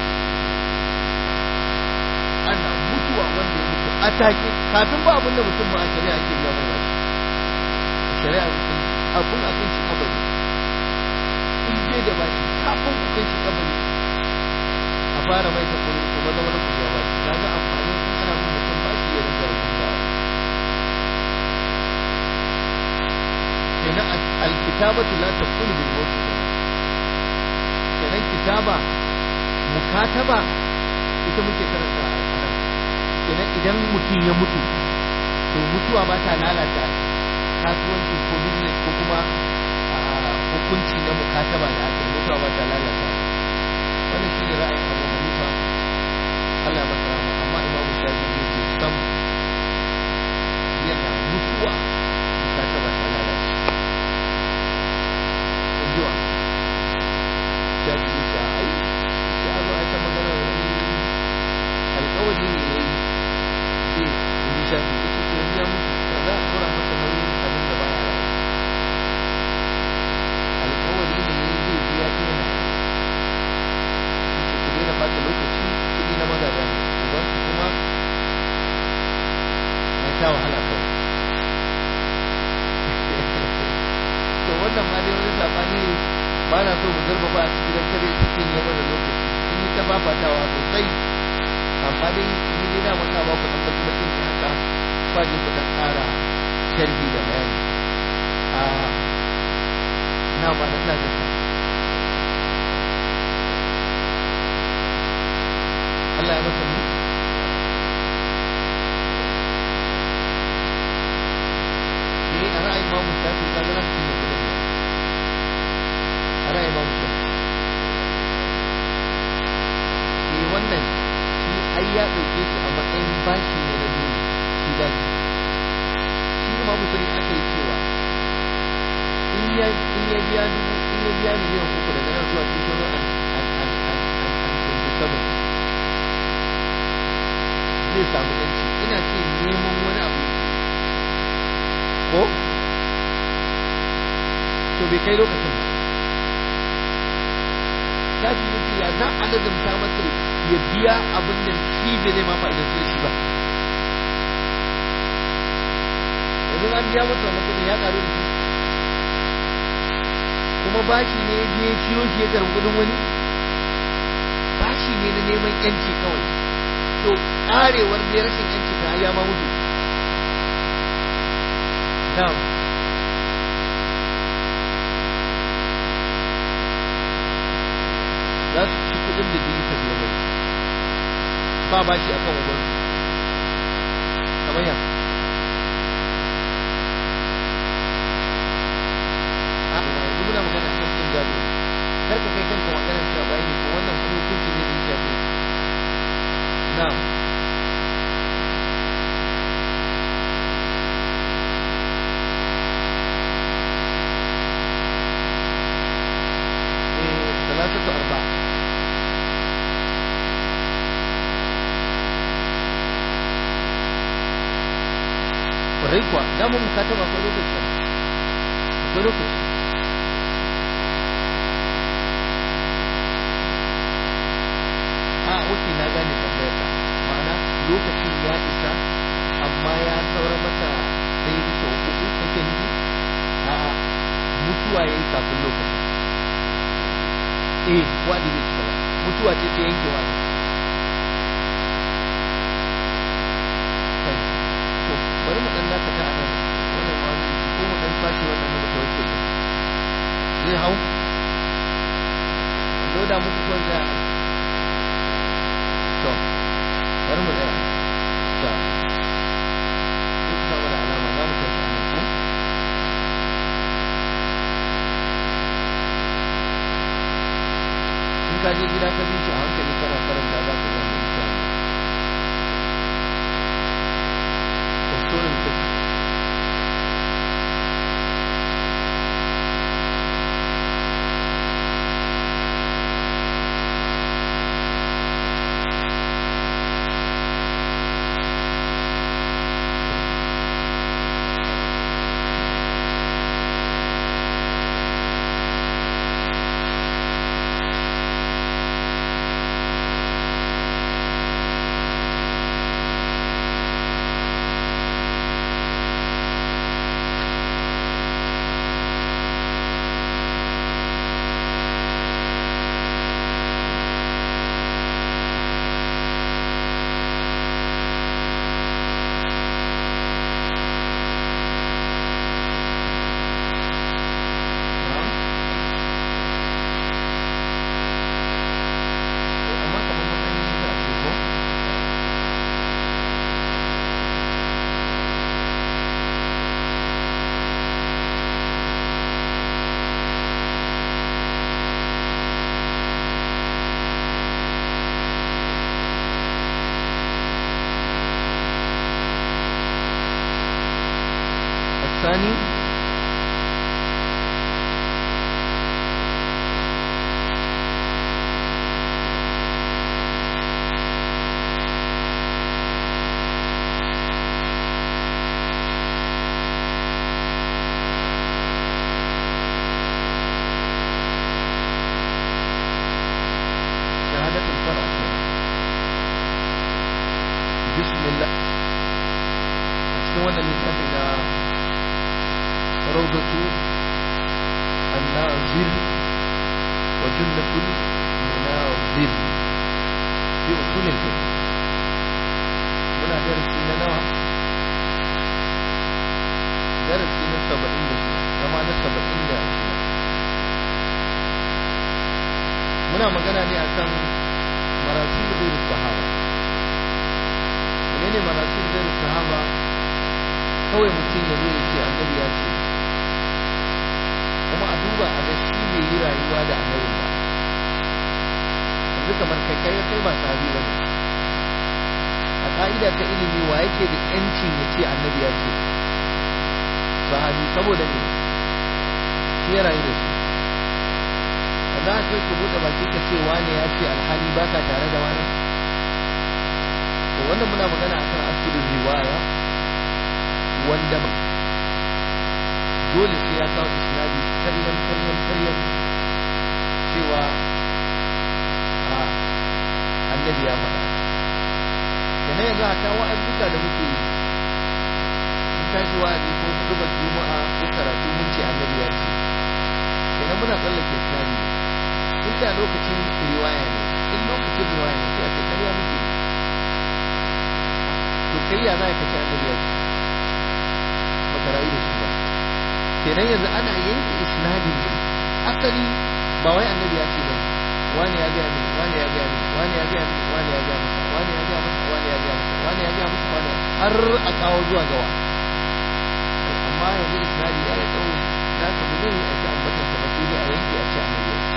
ana mutuwa wanda ya mutu a take kafin ba abin da mutum ba a shari'a ake biya mai bashi shari'a mutum abun a kan shi kabari in dai da bashi kafin ku kai shi kabari a fara mai ta kuri ko maza wani kuriya bashi kaga amfani in ana mun mutum bashi ya rinka rubuta kenan alkitabatu la tabtulu bil mawt kenan kitaba mukataba ita muke karanta a nan kenan idan mutum ya mutu to mutuwa ba ta lalata kasuwanci ko business ko kuma hukunci na mukataba da ake mutuwa ba ta lalata wannan shine ra'ayin Abu Hanifa Allah ya masa rahama amma Imam Shafi'i ya ce sam yana mutuwa mukataba ta lalata injiwa Shafi'i ya ai sai a zo a ta magana alƙawari ne ya yi zai yi shafi da ce to ya mutu da za a tura masa nauyin abin da ba ya alƙawari ne ya yi zai biya ta yana ce ku daina bata lokaci kuɗi na magada ne ubansu kuma ya sha wahala kawai to wannan ma dai wani saɓani ne ba na so mu zurfafa a cikin kada ya cikin ya mana lokaci sun yi ta fafatawa sosai amma dai ni dai na maka ba ku dan baki bakin ne haka ba je ku dan ƙara sharhi da bayani a na ba na da Allah ya masa mu a ra'ayin Imam Shafi'i kaga nan shi ne kudin ne a ra'ayin Imam Shafi'i wannan shi ai ya ɗauke shi a matsayin bashi ne na dole shi bashi. Shi ma musulmi aka yi cewa in ya biya miliyan 3 daga nan zuwa 2027 zai samu yanci. Ina ce neman wani abu yake ko to bai kai lokacin ba. za su yi ya za a lazumta masa ya biya abin da shi bai zai ma fa'idantu da shi ba. yanzu an biya masa wannan kudin ya karu da shi, kuma bashi ne ya je ciyo shi ya karbi kudin wani, bashi ne na neman yanci kawai. to karewar ne rashin yanci ka ya ma mutu. na'am za su ci kudin da bai tafiya ba bashi akan uban kamar ya yanzu muna magana kan cin gado, kar ka kai kanka magana cewa bayani ko wannan kuma hukunci ne da ya shafe. na'am ثلاثة أرباع. ƙwarai kuwa damar mukataba akwai lokaci, akwai lokaci. oke na gane tambayar ka, ma'ana lokacin ya isa amma ya saura masa ɗaya bisa uku kake nufi? a'a, mutuwa ya yi kafin lokacin. wadi bai cika ba, mutuwa ce ta yanke wadi. kai to bari mu dan dakata a nan, wannan ma wani ko mu dan fashe wannan na mutawakkil zai hau loda muku ko da to bari mu tsaya to duk da wani alama za mu tashi a nan ko ka je gida ka bi shi a hankali kana karanta za ka gane insha Allah. Usulul fiqh الثاني شهادة الفرع. بسم الله. أشتونا لتابنا روضة الناظر وجنة المناظر في أصول الفقه. منا درسنا نوع درسنا 76 زمان 76 muna magana ne akan marasil ghairu sahaba. menene marasil ghairu sahaba? kawai mutum ya zo ya ce annabi ya ce, kuma a duba a ga shi bai yi rayuwa da annabi ba. yanzu kamar kai ba sahabi ba ne, ka'ida ta ilimi wa yake da yancin ya ce annabi ya ce? Sahabi, saboda me? Shi ya rayu da su. Ba za ka ka buɗe baki ka ce wane ya ce alhali baka tare da wani? To wannan muna magana akan asirin riwaya wanda dole sai ya kawo isnadi taryan cewa annabi ya faɗa. Kenan yanzu hata wa'azuka da muke yi, mun tashi wa'azi ko hudubar juma'a ko karatu mun ce annabi ya ce, kenan muna tsallake isnadi. Inda lokacin riwaya ne, in lokacin riwaya ne sai a ce ƙarya muke. To kai ya za ka ce annabi ya ce? Baka rayu da shi ba. Kenan yanzu ana yanke isnadi ne. Asali ba wai annabi ya ce ba, wani ya gaya mini, wani ya gaya mini, wani ya gaya mini, wani ya gaya masa, wani ya gaya masa, wani ya gaya masa, wani ya gaya masa, wani har a kawo zuwa gawa. Amma yanzu isnadi ya yi tsawo, za ka bi zai ake ambatan sa ba sai dai a yanke a ce annabi ya ce.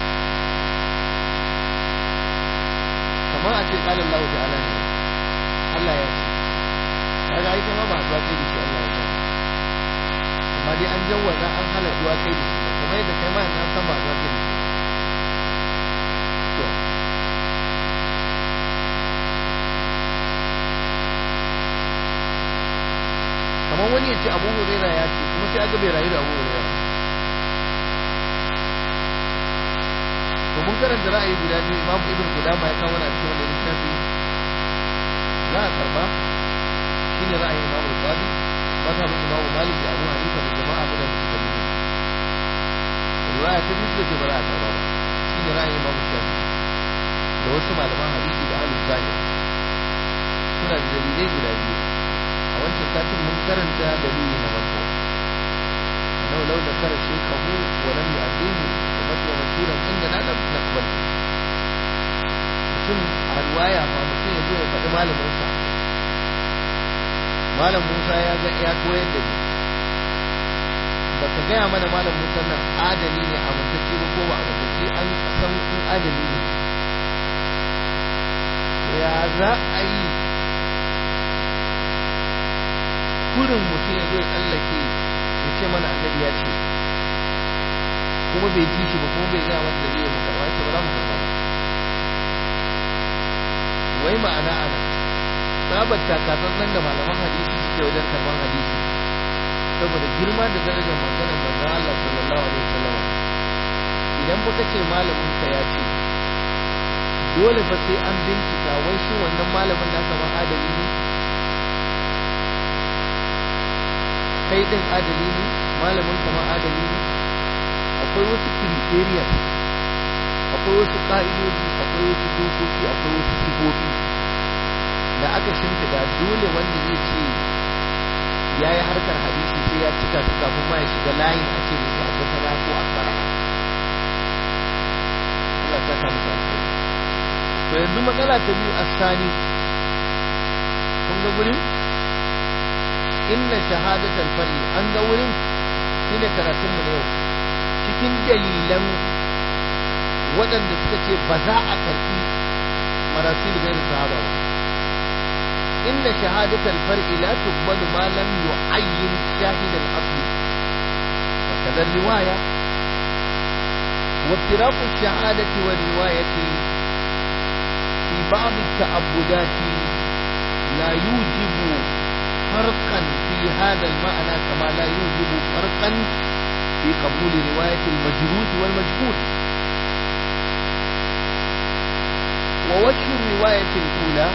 Kamar a ce qala Allah ta'ala ne, Allah ya ce. Kaga ai kuma ba zuwa kai da shi Allah ya ce. Amma dai an jawwaza an hana zuwa kai da shi, kamar yadda kai ma yanzu an san ba zuwa kai da shi. kamar wani ya ce Abu Hurairah ya ce kuma sai aka bai rayu da Abu Hurairah. To mun karanta ra'ayi guda biyu, Imam Ibn Qudama ya kawo mana a cikin wannan littafi. Za a karba shine ra'ayin Imam Al-Qadi, mazhabin Imam Malik da Abu Hanifa da jama'a da suka yi. Riwaya ta biyu ce ba za a karba ba, shine ra'ayin Imam Shafi'i da wasu malaman hadisi da ahlul zahir. Suna da dalilai guda biyu. A wancan satin mun karanta dalili na farko, annahu law dakara shaykhahu wa lam yu'addihi wa matu mashhuran indana lam naqbal. Mutum a riwaya ma mutum ya zo ya faɗi malamin sa, malam Musa ya ga ya koyar da ni, baka gaya mana malam Musa nan adali ne amintacce ba ko ba amintacce, an san in adali ne, ya za a yi kurin mutum ya zo ya tsallake ya ce mana annabi ya ce kuma bai ji shi ba kuma bai gaya wanda zai yi mu karɓa, ce ba za mu karɓa ba. Wai ma'ana ana tsabar takatsantsan da malaman hadisi suke wajen karɓar hadisi saboda girma da darajar maganar manzon Allah sallallahu alaihi wasallam. Idan baka ce malamin ka ya ce, dole fa sai an bincika wai shi wannan malamin naka ma adali ne, kai din adali ne, malamin ka ma adali ne. Akwai wasu criteria, akwai wasu ka'idoji, akwai wasu dokoki, akwai wasu sifofi da aka shimfiɗa dole wanda zai ce ya yi harkar hadisi sai ya cika su kafin ma ya shiga layin a ce da shi a basana ko a fara. Allah ta samu sa. To yanzu matsala ta biyu a sani, kun ga gurin inna shahadatal far'i, an ga wurin shine karatun mu na yau. Cikin dalilan waɗanda suka ce ba za a karɓi marasil gairu sahaba ba, inna shahadatal far'i la tuqbalu ma lam yu'ayyin shahid al-asli wa kadha riwaya wa iftiraq ash-shahadati wa riwayati fi ba'd at-ta'abbudati la yujibu فرقا في هذا المعنى كما لا يوجب فرقا في قبول رواية المجروح والمجهول. ووجه الرواية الأولى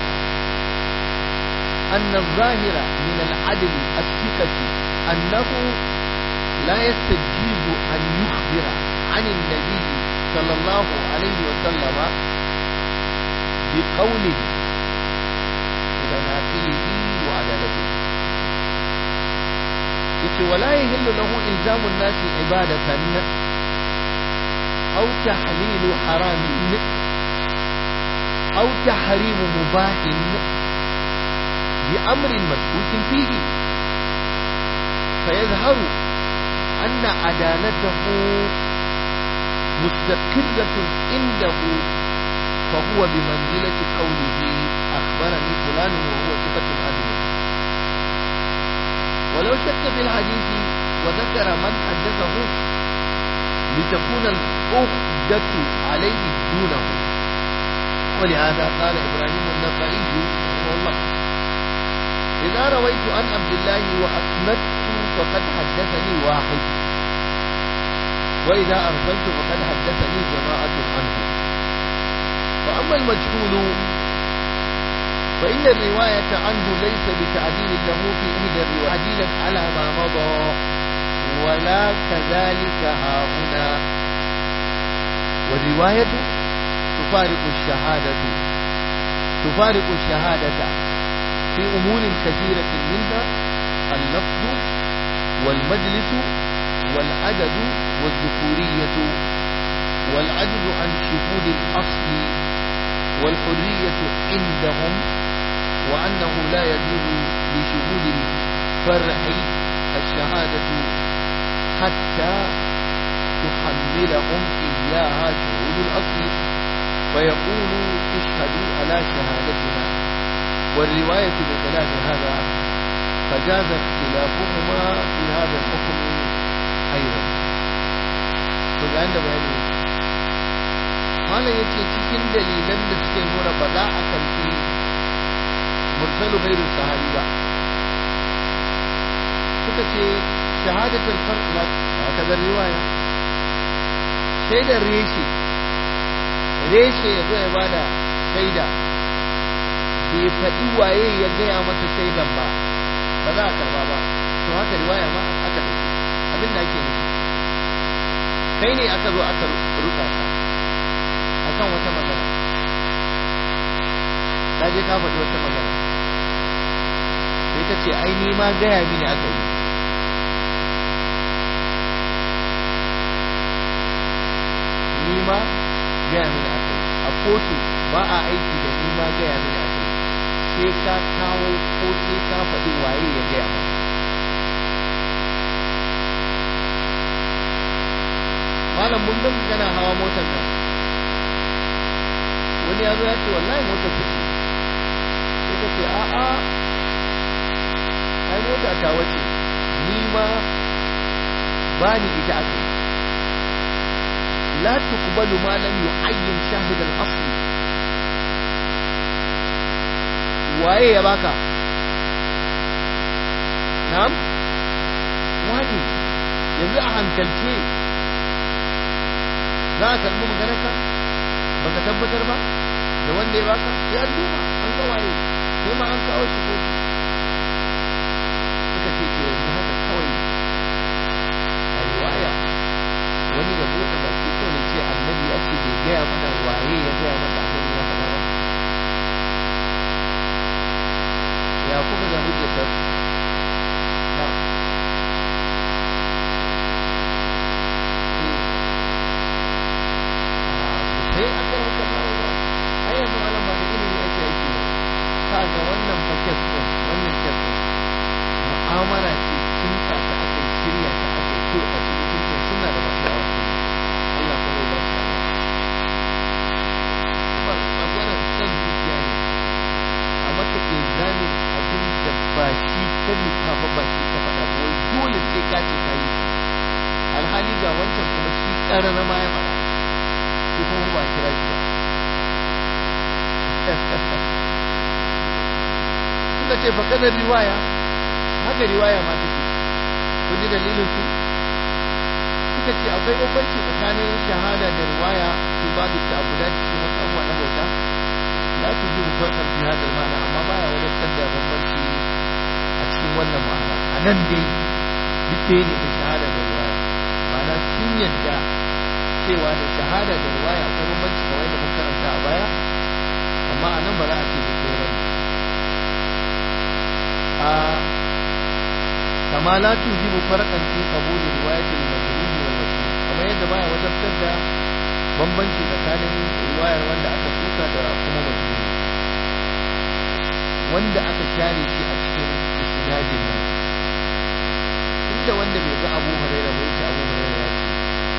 أن الظاهر من العدل الثقة أنه لا يستجيز أن يخبر عن النبي صلى الله عليه وسلم بقوله وتناقله وعدالته. ولا يهل له إلزام الناس عبادة أو تحليل حرام أو تحريم مباح بأمر مشكوك فيه، فيظهر أن عدالته مستقرة عنده، فهو بمنزلة قوله أخبرني فلان شك في الحديث وذكر من حدثه لتكون العقدة عليه دونه. ولهذا قال إبراهيم النخعي رحمه الله: إذا رويت عن عبد الله وأسندت فقد حدثني واحد، وإذا أرسلت فقد حدثني جماعة عنه. فأما المجهول فإن الرواية عنه ليس بتعديل له في إحدى الروايات تعديلا على ما مضى، ولا كذلك ها هنا. والرواية تفارق الشهادة في أمور كثيرة منها اللفظ والمجلس والعدد والذكورية، والعدد عن شهود الأصل، والحرية عندهم، وأنه لا يجوز لشهود الفرع الشهادة حتى تحملهم إياها شهود الأصل، فيقول اشهدوا على شهادتنا. والرواية بخلاف هذا فجاز اختلافهما في هذا الحكم أيضا. فقال بياني مالا يتي cikin dalilan da suke nuna ba za a karɓi mursalu ghairu sahabi ba, suka ce shahadatul farq la kaza riwaya, shaidar reshe ya zo ya bada shaida bai faɗi waye ya gaya masa shaidan ba za a karba ba. to haka riwaya ma aka ɗauki abin da ake nufi, kai ne aka zo aka ruka ka akan wata magana, ka je ka faɗi wata magana sai ka ce ai ni ma gaya mini aka yi. Ni ma gaya mini aka yi a kotu, ba a aiki da ni ma gaya mini aka yi, sai ka kawo ko sai ka faɗi waye ya gaya maka. malam mun gan kana hawa motar nan, wani ya zo ya ce wallahi motar ta ce, sai ka ce a'a ai mota ta wace, ni ma ba ni ita aka yi. la tuqbalu ma lam yu'ayyin shahid al-asl. waye ya baka? na'am wani. yanzu a hankalce za a karɓi maganarka baka tabbatar ba da wanda ya baka, sai an duba an ga waye, sai ma an kawo shi kotu. suka ce to yanzu haka kawai a riwaya wani ya buɗe baki kawai ce annabi ya ce bai gaya mana waye ya gaya masa annabi ya faɗa ba. ya kuka ga hujjar ta su? na sai a kan haka ba ai yanzu malam ba da ilimi ake aiki ba. ka ga wannan fa kes ɗin, wannan kes ɗin mu'amala ce kinsa ta aka yi, shirya ta aka yi, ko a cikin mutuncin suna da masu yawa su Allah kuma ya ba su kuma tsagwaron san zuciya ne a maka ilzamin abin da ba shi ka nufa ba, ba shi ka faɗa ba, wai dole sai ka ce ka yi shi, alhali ga wancan kuma shi ƙarara ma ya faɗa, shi kuma ba a kira shi ba. suka ce fa kadar riwaya, haka riwaya ma take. kun ji dalilin su? suka ce akwai bambanci tsakanin shahada da riwaya fi babu ta'abudat cikin wasu abubuwa na bauta, la tujibu farqan fi hadha al-ma'na, amma baya wadatar da bambanci a cikin wannan ma'ana. a nan dai duk ɗaya ne da shahada da riwaya, ma'ana sun yadda cewa da shahada da riwaya akwai bambanci kamar yadda mun karanta a baya, amma a nan ba za a ce da ɗaya bane. كما لا توجب فرقا في قبول رواية المجهول والمشهور، كما يد baya wajabtar da bambanci tsakanin riwayar wanda aka suka da kuma majhul, wanda aka share shi a cikin isnadin nan. inda wanda bai ga Abu Hurairah bai ce Abu Hurairah ya ce,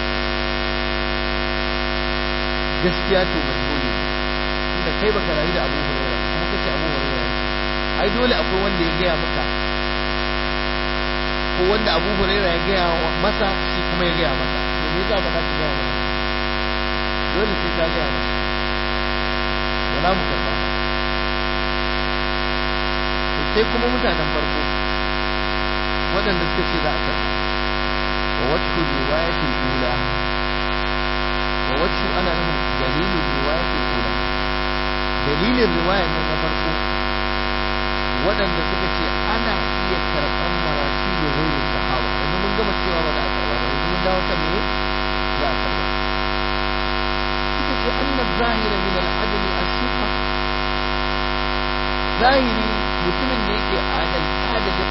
gaskiya to majhuli ne, inda kai baka rayu da Abu Hurairah kuma kace Abu Hurairah ya ce, ai dole akwai wanda ya gaya maka ko wanda Abu Huraira ya gaya masa shi kuma ya gaya masa, to me yasa ba za ka gaya mana? Dole sai ka gaya mana, ba za mu karɓa ba. To sai kuma mutanen farko waɗanda suka ce za a karɓa. wa wajhu riwayatil ula, wa wajhu ana nufin dalilin riwayatil ula, dalilin riwayar nan na farko waɗanda suka ce ana iya karɓan marasilu ghairi sahaba. Yanzu mun gama cewa ba za a karɓa ba, yanzu mun dawo kan me za a karɓa. suka ce anna zahira min al-adli as-sifa, zahiri mutumin da yake adalin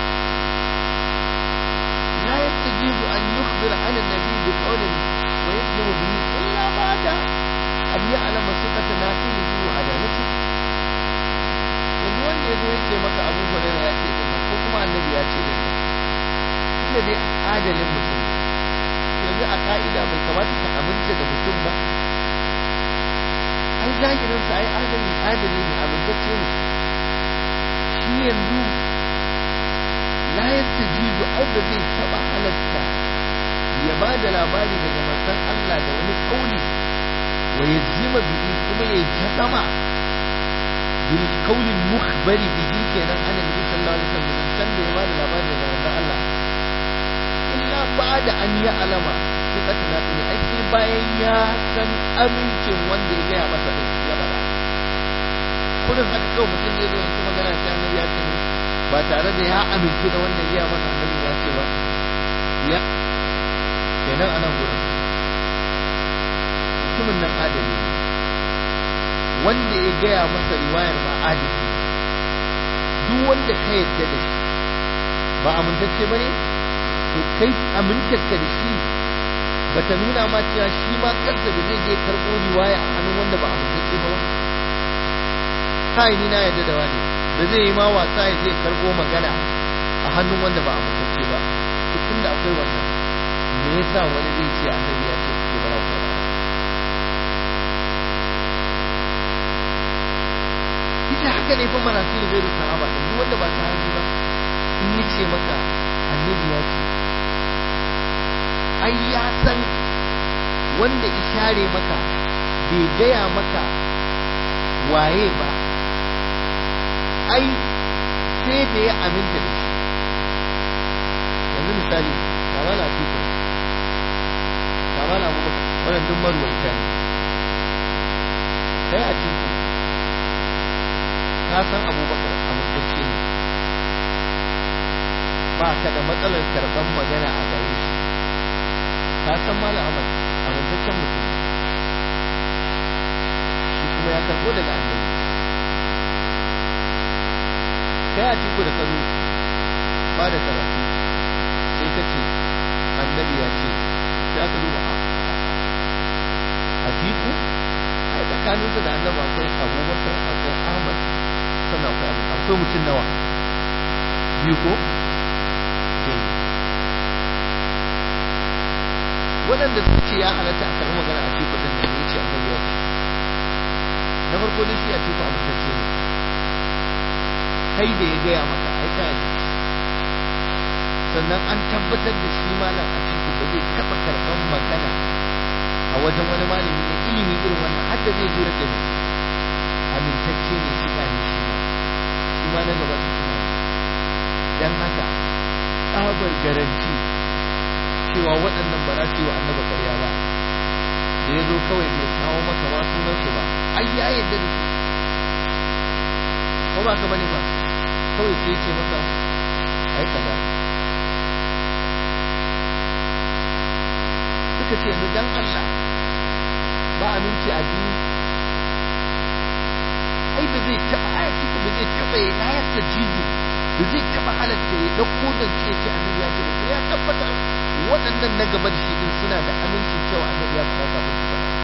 لا يستجيز أن يخبر عن النبي بقول ويسلم به إلا بعد أن يعلم ثقة ناقله وعدالته. yanzu wanda ya zo ya ce maka Abu Hurairah ya ce din nan ko kuma Annabi ya ce din nan, tunda dai adalin mutum yanzu a ka'ida bai kamata ka aminta da mutum ba. ai zahirinsa ai adali ne, amintacce ne shi. yanzu la yastajizu ai ba zai taba halatta ya ba da labari daga manzon Allah da wani kauli wa yazima bihi kuma ya jazama bil kauli mukhbari bihi kenan annabi sallallahu alaihi wasallam san da ya ba da labari daga manzon Allah illa ba'da an ya alama sifatu na ne ai sai bayan ya san amincin wanda ya gaya masa din ya bada kudin haka kawai mutum ne zai yi magana sai annabi ya ce ba tare da ya amince da wanda ya masa annabi ya ce ba. ya kenan anan gurin mutumin nan adali ne, wanda ya gaya masa riwayar ma adali ne, duk wanda ka yadda da shi ba amintacce ba ne, to kai amintarka da shi ba ta nuna ma cewa shi ma kansa da zai je karɓo riwaya a hannun wanda ba amintacce ba. kai ni na yadda da wani da zai yi ma wasa ya je karɓo magana a hannun wanda ba amintacce ba. to tunda akwai wannan, me yasa wani zai ce annabi ya ce ku bara ku ba? ita haka ne fa marasilu bai da sahaba din, duk wanda ba sahabi ba in ya ce maka annabi ya ce, ai ya san wanda ishare maka bai gaya maka waye ba, ai sai da ya aminta da shi. yanzu misali baba na fito, baba na abubakar, wannan duk marwaita ne. kai a cikin ka san abubakar amintacce ne, ba ka da matsalar karɓar magana a gare shi. ka san malam Ahmad amintaccen mutum, shi kuma ya karɓo daga annabi. kai a ciko da ka zo ba da karatu sai ka ce annabi ya ce, sai aka duba a ciko ai tsakaninsa da annabi akwai abubakar, akwai Ahmad, sannan akwai mutum nawa? biyu ko? waɗanda su ce ya halatta a karɓi magana a ciko ɗin da ya ce annabi ya ce, na farko dai shi a ciko amintacce ne, kai da ya gaya maka ai ka yi, sannan an tabbatar da shi malam a ciko ba zai taɓa karɓar magana a wajen wani malami na ilimi irin wannan, har da zai zo da ni amintacce ne, shi ne shi ma na gaba da suna. dan haka tsabar garanti cewa waɗannan ba za su yi wa annaba ƙarya ba, da ya zo kawai bai kawo maka ma sunansu ba, ai ya yarda da su ko ba ka bane ba, kawai sai ce maka ai kaza. suka ce yanzu dan Allah ba aminci a dini, ai ba zai taɓa ayati ko ba zai taɓa ya layar da jizu, ba zai taɓa halatta ya ɗauko zance ya ce annabi ya ce ba, sai ya tabbatar waɗannan na gaba da shi din suna da amincin cewa annabi ya faɗa kafin su faɗa.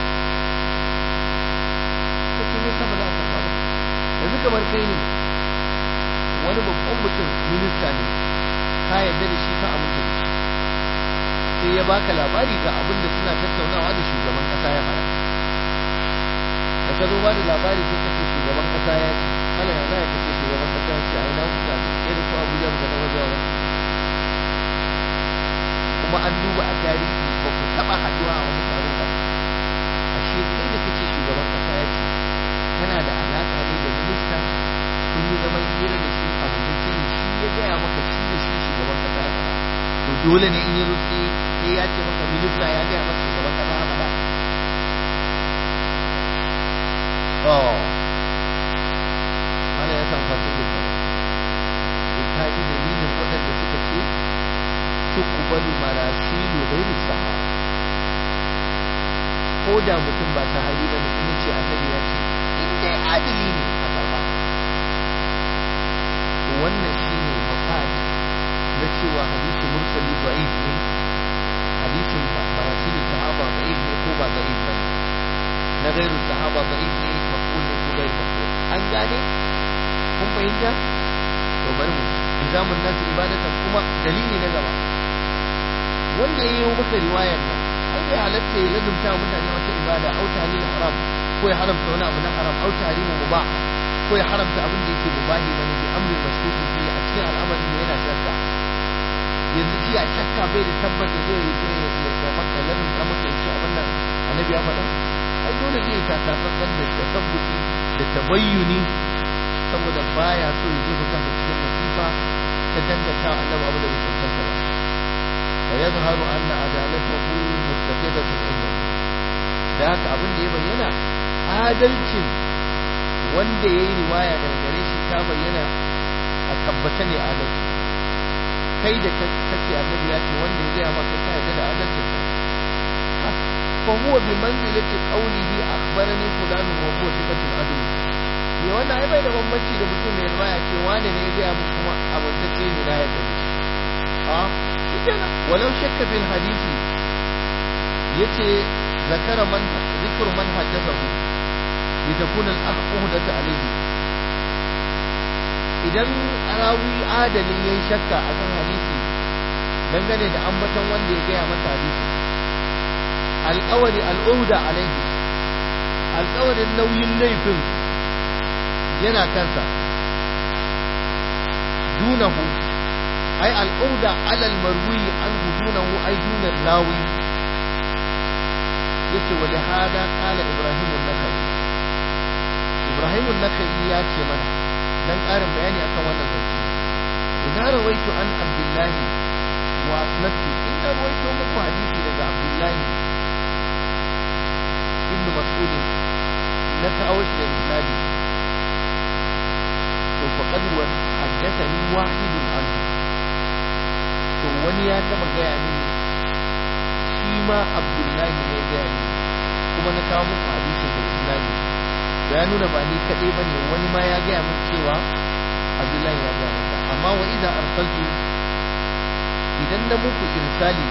to kin yi saboda aka faɗa yanzu kamar kai ne wani babban mutum, minista ne, ka yarda da shi, ka aminta da shi, sai ya baka labari ga abin da suna tattaunawa da shugaban ƙasa ya faɗa. da ka zo ba da labari sai ka ce shugaban ƙasa ya ce, kala ya za ka ce shugaban ƙasa ya ce, ai na kuka kai da ku Abuja ba ka taɓa zuwa ba. dole ne in yi rusi sai ya ce maka minista ya gaya masa shugaban kasa ya faɗa. Ana ya san fasin da kyau. To ka ji dalilin waɗanda suka ce tuqbalu marasilu ghairi sahaba. Ko da mutum ba sahabi ba ne in ce annabi ya ce in dai adili ne a karba. Wannan shine mafadi na cewa hadisi mursali da'if ne, hadisin marasilin sahaba da'if ne ko ba da'if ba ne, na gairu sahaba da'if ne, maqbul ne ko gairu maqbul. An gane? Kun fahimta? To bari mu nizamun nasu ibadatan kuma dalili na gaba wanda ya yi maka riwayar nan ai bai halatta ya lazumta mutane wata ibada au tahlil haram ko ya haramta wani abu na haram au tahrimu mubah ko ya haramta abin da yake mubahi bane bi amri mashkuki fi a cikin al'amarin da yana shakka. Yanzu ji a shakka bai da tabbata zai ya maka lazumta maka yace abin nan annabi ya faɗa. Ai dole zai ta tsantsan da tasabbuti da tabayyuni saboda baya so ya jefa kansa cikin masifa ta danganta annabi abu da bai cancanta ba. Fa yazharu anna adalatahu muttaqidatun inda. Da haka abin da ya bayyana adalcin wanda yayi riwaya daga gare shi ta bayyana a tabbata ne adalci. Kai da kace annabi ya ce wanda ya gaya maka ka yarda da adalcin sa. Fa huwa bi manzilati qawlihi akhbarani fulanun wa huwa thiqatun adl. Ya wannan ai bai da bambanci da mutum mai riwaya ce wane ne ya gaya mu kuma amintacce ne na yarda da shi. Shikenan walau shakka bil hadisi yace zakara man zikr man haddathahu litakun al ahdath alayhi. Idan rawi adali yayin shakka akan hadisi dangane da ambaton wanda ya gaya masa hadisi alqawli al uhda alayhi alqawlin nauyin laifin yana kansa dunahu ay al'uda ala al-marwi anhu dunahu ay duna rawi yace wa hada qala ibrahim an-nakhai ya ce mana dan karin bayani akan wannan zance idan rawaitu an abdullah wa asnadtu inda rawaitu muku hadisi daga abdullah ibn mas'ud na kawo shi da isnadi to faqad wa haddathani wahidun anhu to wani ya taba gaya mini shi ma abdullahi ne ya gaya mini kuma na kawo muku hadisin da isnadi to ya nuna ba ni kadai bane wani ma ya gaya min cewa abdullahi ya gaya masa. Amma wa idza arsaltu idan na muku irsali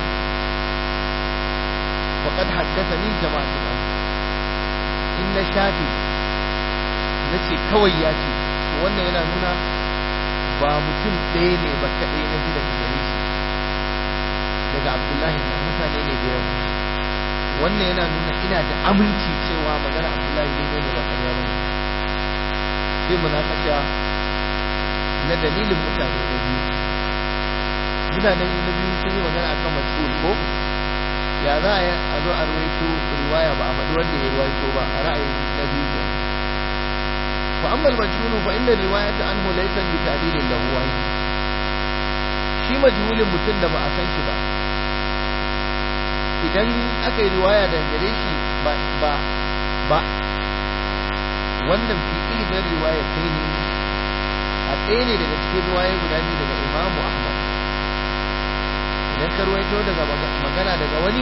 faqad haddathani jama'atun anhu in na shafi nace kawai ya ce wannan yana nuna ba mutum ɗaya ne ba kaɗai na ji daga gare shi daga abdullahi na mutane ne da yawa. Wannan yana nuna ina da aminci cewa magana abdullahi daidai ne ba ƙarya ba ne. Sai munakasha na dalilin mutane na biyu. Mutanen na biyu sun yi magana akan majhul ko ya za a zo a ruwaito riwaya ba a faɗi wanda ya ruwaito ba a ra'ayin na biyu ke. فأما المجهول فإن الرواية عنه ليست بتعديل له وحي. شي مجهول mutum da ba a san shi ba idan aka yi riwaya daga gare shi ba wannan fi ihdar riwaya kai ne a ɗaya ne daga cikin riwaya guda biyu daga Imam Ahmad. Idan ka ruwaito daga magana daga wani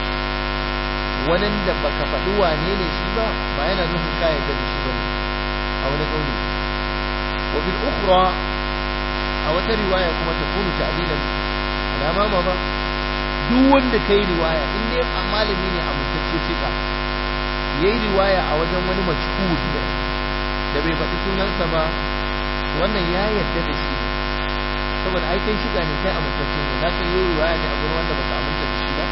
da baka faɗi wane ne shi ba yana nufin ka yarda da shi ba ne a wani kauli. wa fil ukhra a wata riwaya kuma ta kunu ta'dilan alama ma ba duk wanda kai riwaya in dai malami ne a mutacce fika yayi riwaya a wajen wani majhul da bai faɗi sunansa ba wannan ya yarda da shi saboda ai kai shiga ne kai a mutacce ne zaka yi riwaya da abin wanda baka aminta da shi ba.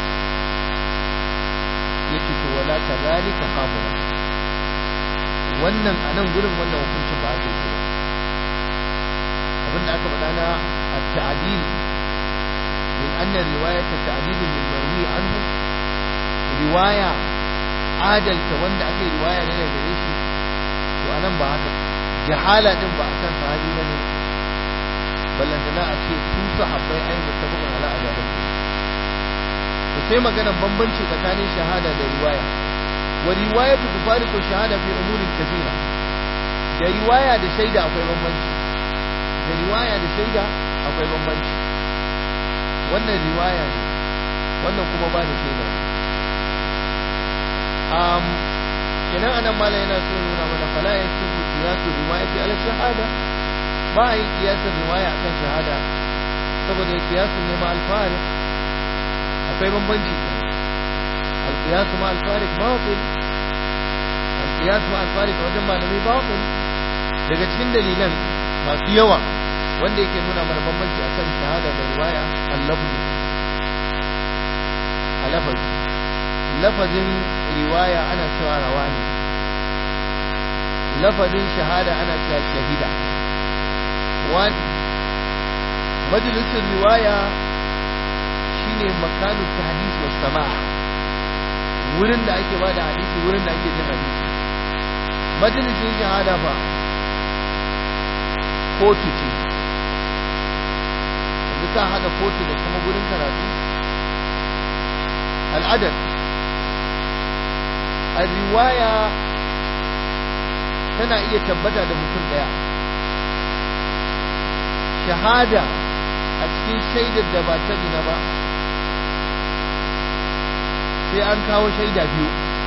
yace to wala kadhalika qamuna wannan a nan gurin wannan hukuncin ba zai yi ba. abinda aka faɗa na at-ta'dil min anna riwayat at-ta'dil lil marwi anhu riwaya adalta wanda aka yi riwaya ne daga gare shi to anan ba haka jahala din ba akan sahabi bane ballantana a ce su sahabbai ai mutabakun ala adalati. to sai maganan bambanci tsakanin shahada da riwaya. wa riwayatu tufariqu shahada fi umurin kathira. da riwaya da shaida akwai bambanci. da riwaya da shaida akwai bambanci. wannan riwaya ne, wannan kuma ba da shaida ne. kenan anan mala yana so ya nuna mana fala yasifu qiyasu riwayati ala shahada. ba a yi kiyasin riwaya akan shahada saboda kiyasin ne ma al-fariq, akwai bambanci kenan. القياس مع الفارق باطل. القياس مع الفارق wajen malamai batil. daga cikin dalilan masu yawa wanda yake nuna mana bambanci akan shahada da riwaya al-lafzi. al-lafzi lafazin riwaya ana cewa rawani, lafazin shahada ana cewa shahida. wani majalisin riwaya shine makanu tahdith was sama', wurin da ake bada hadisi, wurin da ake jin hadisi. majalisin shahada fa kotu ce, yanzu ka hada kotu da kuma gurin karatu. al'adad al-riwaya tana iya tabbata da mutum daya. shahada a cikin shaidar da ba ta zina ba sai an kawo shaida biyu.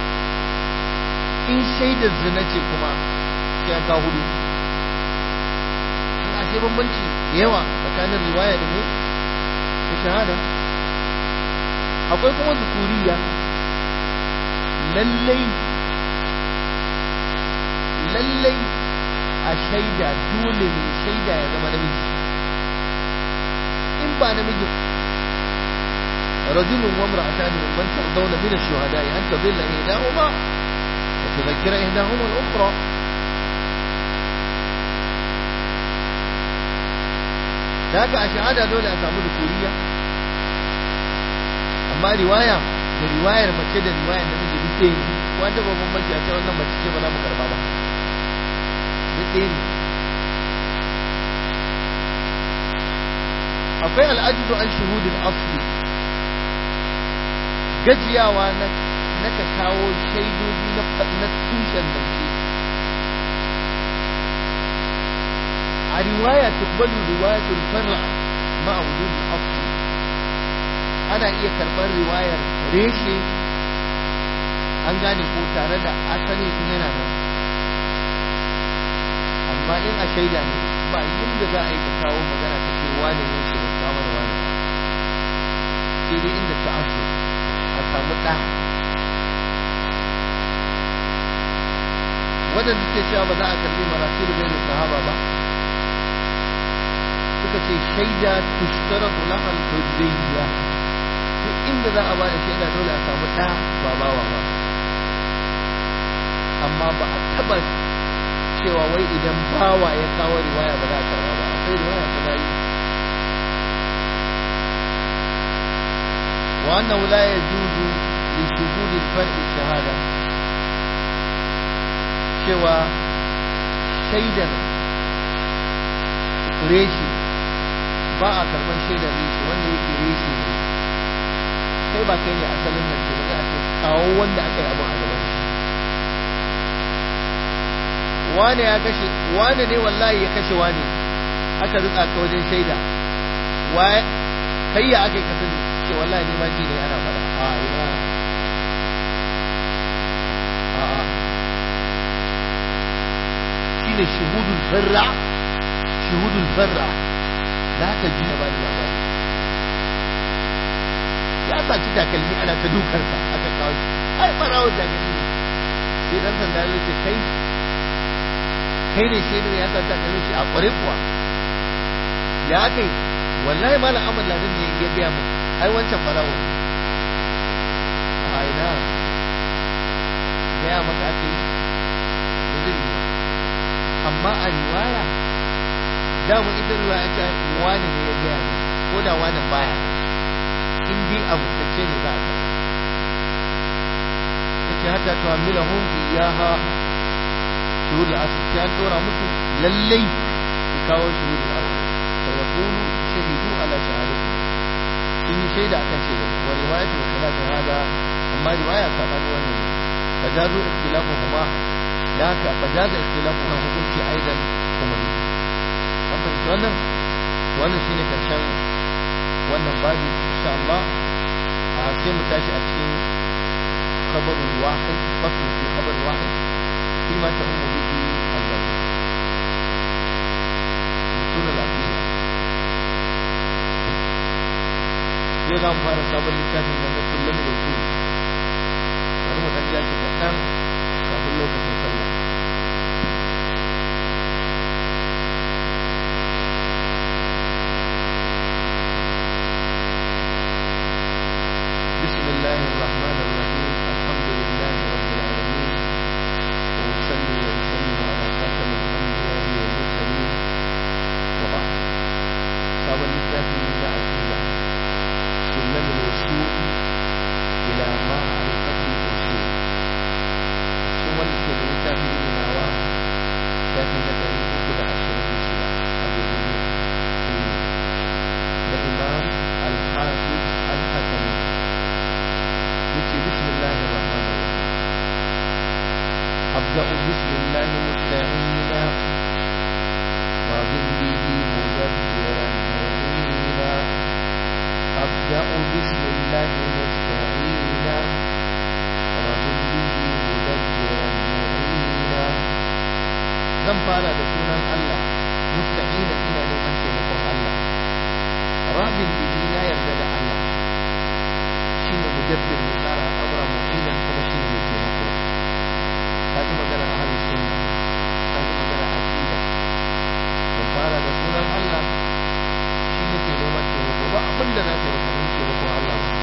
in shaidar zina ce kuma sai an kawo hudu. a sai bambanci da yawa tsakanin riwaya da ne da shahada. akwai kuma zukuriya. lallai a shaida dole ne shaida ya zama namiji. in ba namiji رجل وامرأتان ممن ترضون من الشهداء أن تضل إحداهما وتذكر إحداهما الأخرى. ذاك الشهادة دولة أسامو ذكورية. أما رواية mace da riwayar namiji duk ɗaya ne. wanda ba bambanci a ce wannan mace ce ba za mu karba ba, duk ɗaya ne. akwai al'ajizu an shuhudin asli, gajiyawa na ka kawo shaidoji na tushen zance. a riwaya tukbalu riwayatul far'a ma'a wujudul asli. ana iya karɓar riwayar reshe, an gane ko tare da asali in yana nan. amma in a shaida ne ba yadda za a yi ka kawo magana ka ce wane ne shi da kawo da wane, sai dai inda ta aso a samu ɗa. wadanda suke cewa ba za a karbi marasilu gairu sahaba ba suka ce shaida tushtaratu laha al-hujjiyya. duk inda za a ba da shaida dole a samu ɗa ba bawa ba. amma ba a taba cewa wai idan bawa ya kawo riwaya ba za a karba ba. akwai riwaya ta bayi. wa annahu la yajuzu li shuhud al-far'i shahada, cewa shaidar reshi ba a karban shaidar reshi wanda yake reshi ne. kai ba kai ne asalin nan ce ba za a ce kawo wanda aka yi abu a gaban shi. wane ya kashe wane ne, wallahi ya kashe wane, aka rutsa ka wajen shaida. waye kai ya aka yi kasani ce wallahi ne ma ji ne ana faɗa. a ina a shine shuhudul farra. shuhudul farra da haka ji ba da labari. ya saci takalmi ana ta dukarsa aka kawo shi, ai barawon takalmi ne. sai dan sanda ya ce kai ne shaidar ya saci takalmi shi a ƙware kuwa. ya kai wallahi malam Ahmad Ladan ne ya gaya mu, ai wancan barawo ne. a ina gaya maka ake yi da zai yi. amma a riwaya dama ita riwaya ta wani ne ya gaya mu, ko da wani baya, in dai abu tace ne za a ta yace hatta tuhammilahum iyaha shuhud al-asl, sai an dora musu lallai su kawo shuhud al-asl. فيقول شهدوا على شهادتهم sun yi shaida akan shaida wa riwayatul khilaf hada amma riwaya sabani wannan fajazu ikhtilafuhuma da haka fajaza ikhtilafuhuma hukunci aidan kuma ne an fahimci wannan shine karshen wannan babi insha Allah sai mu tashi a cikin khabarul wahid fasl fi khabar wahid fima ta'ummu bihi al-bab usul al-aqida yau za mu fara sabon littafin da na kullum da usul bari mu dan jaki kaɗan kafin lokacin sallah بسم الله الرحمن الرحيم الحمد لله رب العالمين وأصلي وأسلم على خاتم الأنبياء والمرسلين وبعد sabon littafi na aqida سلم الوصول إلى معرفة الأصول سوى الكتاب لنواه كافي نتري كل أشهر الشرع أبو الإمام الحافظ الحكمي يكتب بسم الله الرحمن الرحيم أبدأ بسم الله مستعينا وبن به مدبرا معينا أبدأ بسم الله مستعينا وبن به مدبرا معينا zan fara da sunan Allah musta'ina ina neman taimakon Allah rabin bihi na yarda da Allah shine mudabbir mai tsara al'amura mu'inan kuma shine mai taimako kaji magana ahlus sunna kaji magana aqida zan fara da sunan Allah shi nake neman taimako ba abinda za ka yi ka nemi taimakon Allah ba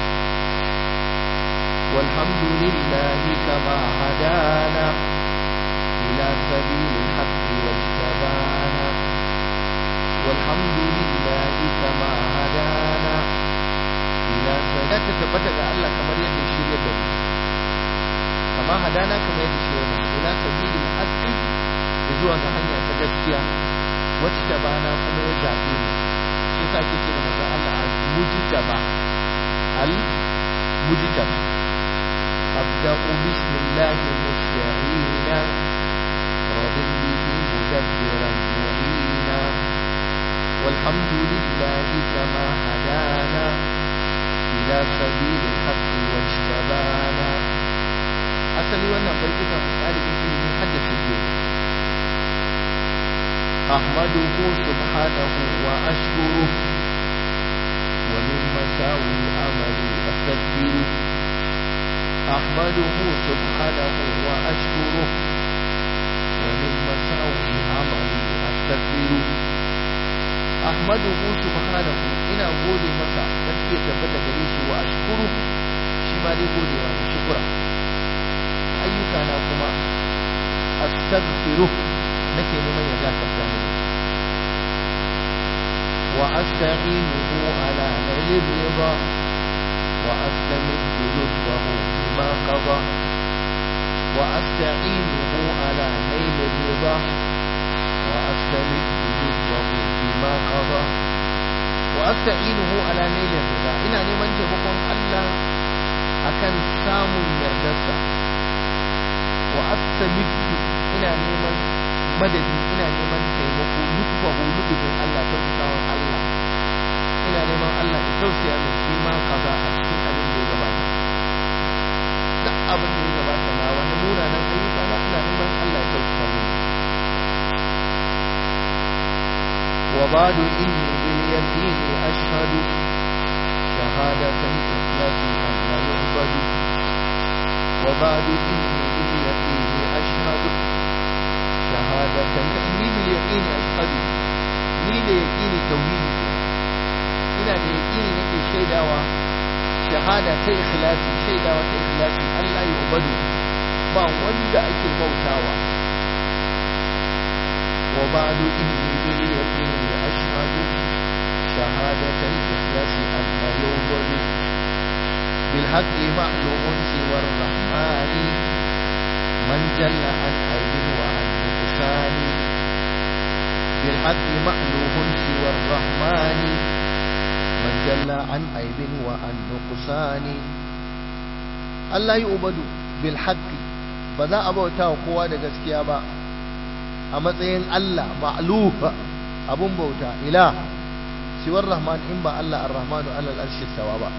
walhamdulillahi kama hadana ila sabilil haqqi wajtabana walhamdulillahi kama hadana ila sabilil ta tabbata ga Allah kamar yadda ya shirya da mu kama hadana kamar yadda ya shirya da mu ila sabilil haqqi zuwa ga hanya ta gaskiya wajtabana kuma ya zabe mu shi sa ake cewa manzon Allah al-mujtaba al-mujtaba abda'u bismillahi musta'ina radin bihi mudabbiran mu'ina walhamdulillahi kama hadana ila sabilil haqqi wajtabana asali wannan baitukan ɗalibin ilimi haddace ke أحمده سبحانه وأشكره ومن مساوي عملي أستكبره أحمده سبحانه وأشكره ومن مساوي عملي أستكبره أحمده سبحانه إنا غولي مسا تسكي تبت جريش وأشكره شمالي غولي وأنا شكرا أيك أنا كما أستغفره nake neman ya gafarta mini wa asta'inuhu ala nail ridha wa astamiddu lutfahu bima qada wa asta'inuhu ala nail ridha wa astamiddu lutfahu bima qada wa asta'inuhu ala nail ridha ina neman taimakon Allah akan samun yardarsa wa astamiddu ina neman madadi ina neman taimako lutfahu lutfin Allah tausayawan Allah ina neman Allah ya tausaya min shi ma kaza a cikin abin da ya gabata duk abin da ya gabata na wani munanan ayyuka na ina neman Allah ya tausaya min wa ba'du inni bil yaqini ashhadu shahadatan ikhlasi an la yu'badu wa ba'du inni bil yaqini ashhadu شهادة إني باليقين أشهد ni da yaƙini tauhidi ina da yaƙini nake shaidawa shahada ta ikhlasi shaidawa ta ikhlasi Allah ya ubadu ba wanda ake bautawa wa ba'du inni bil yaqini ashhadu shahadata al-ikhlasi Allah ya ubadu bil haqqi ma'lumun siwa ar-rahmani man jalla an aibin wa an nuqsani bil بالحق مألوه سوى الرحمن من جل عن عيب وعن نقصان Allah yi ubadu bil haqqi ba za a bauta wa kowa da gaskiya ba a matsayin Allah ma'lufa abun bauta ila siwar rahman in ba Allah ar-rahmanu alal arshi sawa ba.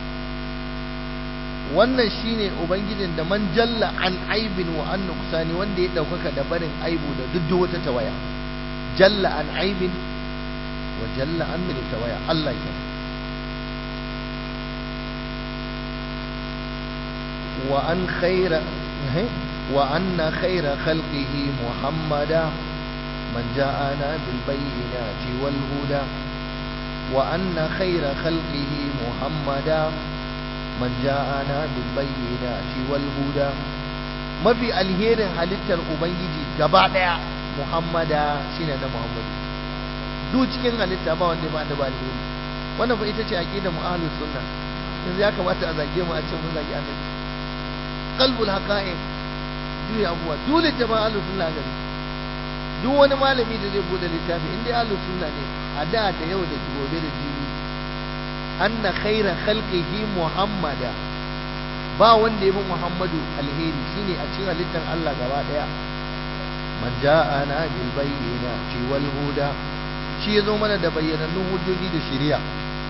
Wannan shine ubangijin da man jalla an aibin wa an nuqsani, wanda ya daukaka da barin aibu da duk wata tawaya. Jalla an aibin wa jalla an tawaya, Allah kenan. وأن خير خلقه محمدا من جاءنا بالبينات والهدى وأن خير خلقه محمدا من جاءنا بالبينات والهدى ما في الهير halittar ubangiji gaba daya Muhammada shine na Muhammadu. Duk cikin halitta ba wanda ba da alheri. Wannan fa ita ce aqidar mu ahlus sunna. Yanzu ya kamata a zage mu a ce mun zage annabi. Qalbul haqa'iq juya abuwa dole jama'a ahlus sunna gari. Duk wani malami da zai bude littafi inda ahlus sunna ne a da yau da gobe da jibi, anna khayra khalqihi Muhammada, ba wanda ya bi Muhammadu alheri shine a cikin halittar Allah gaba daya. Man ja'ana bil bayyinati wal huda, shi yazo mana da bayyanannun hujjoji da shari'a.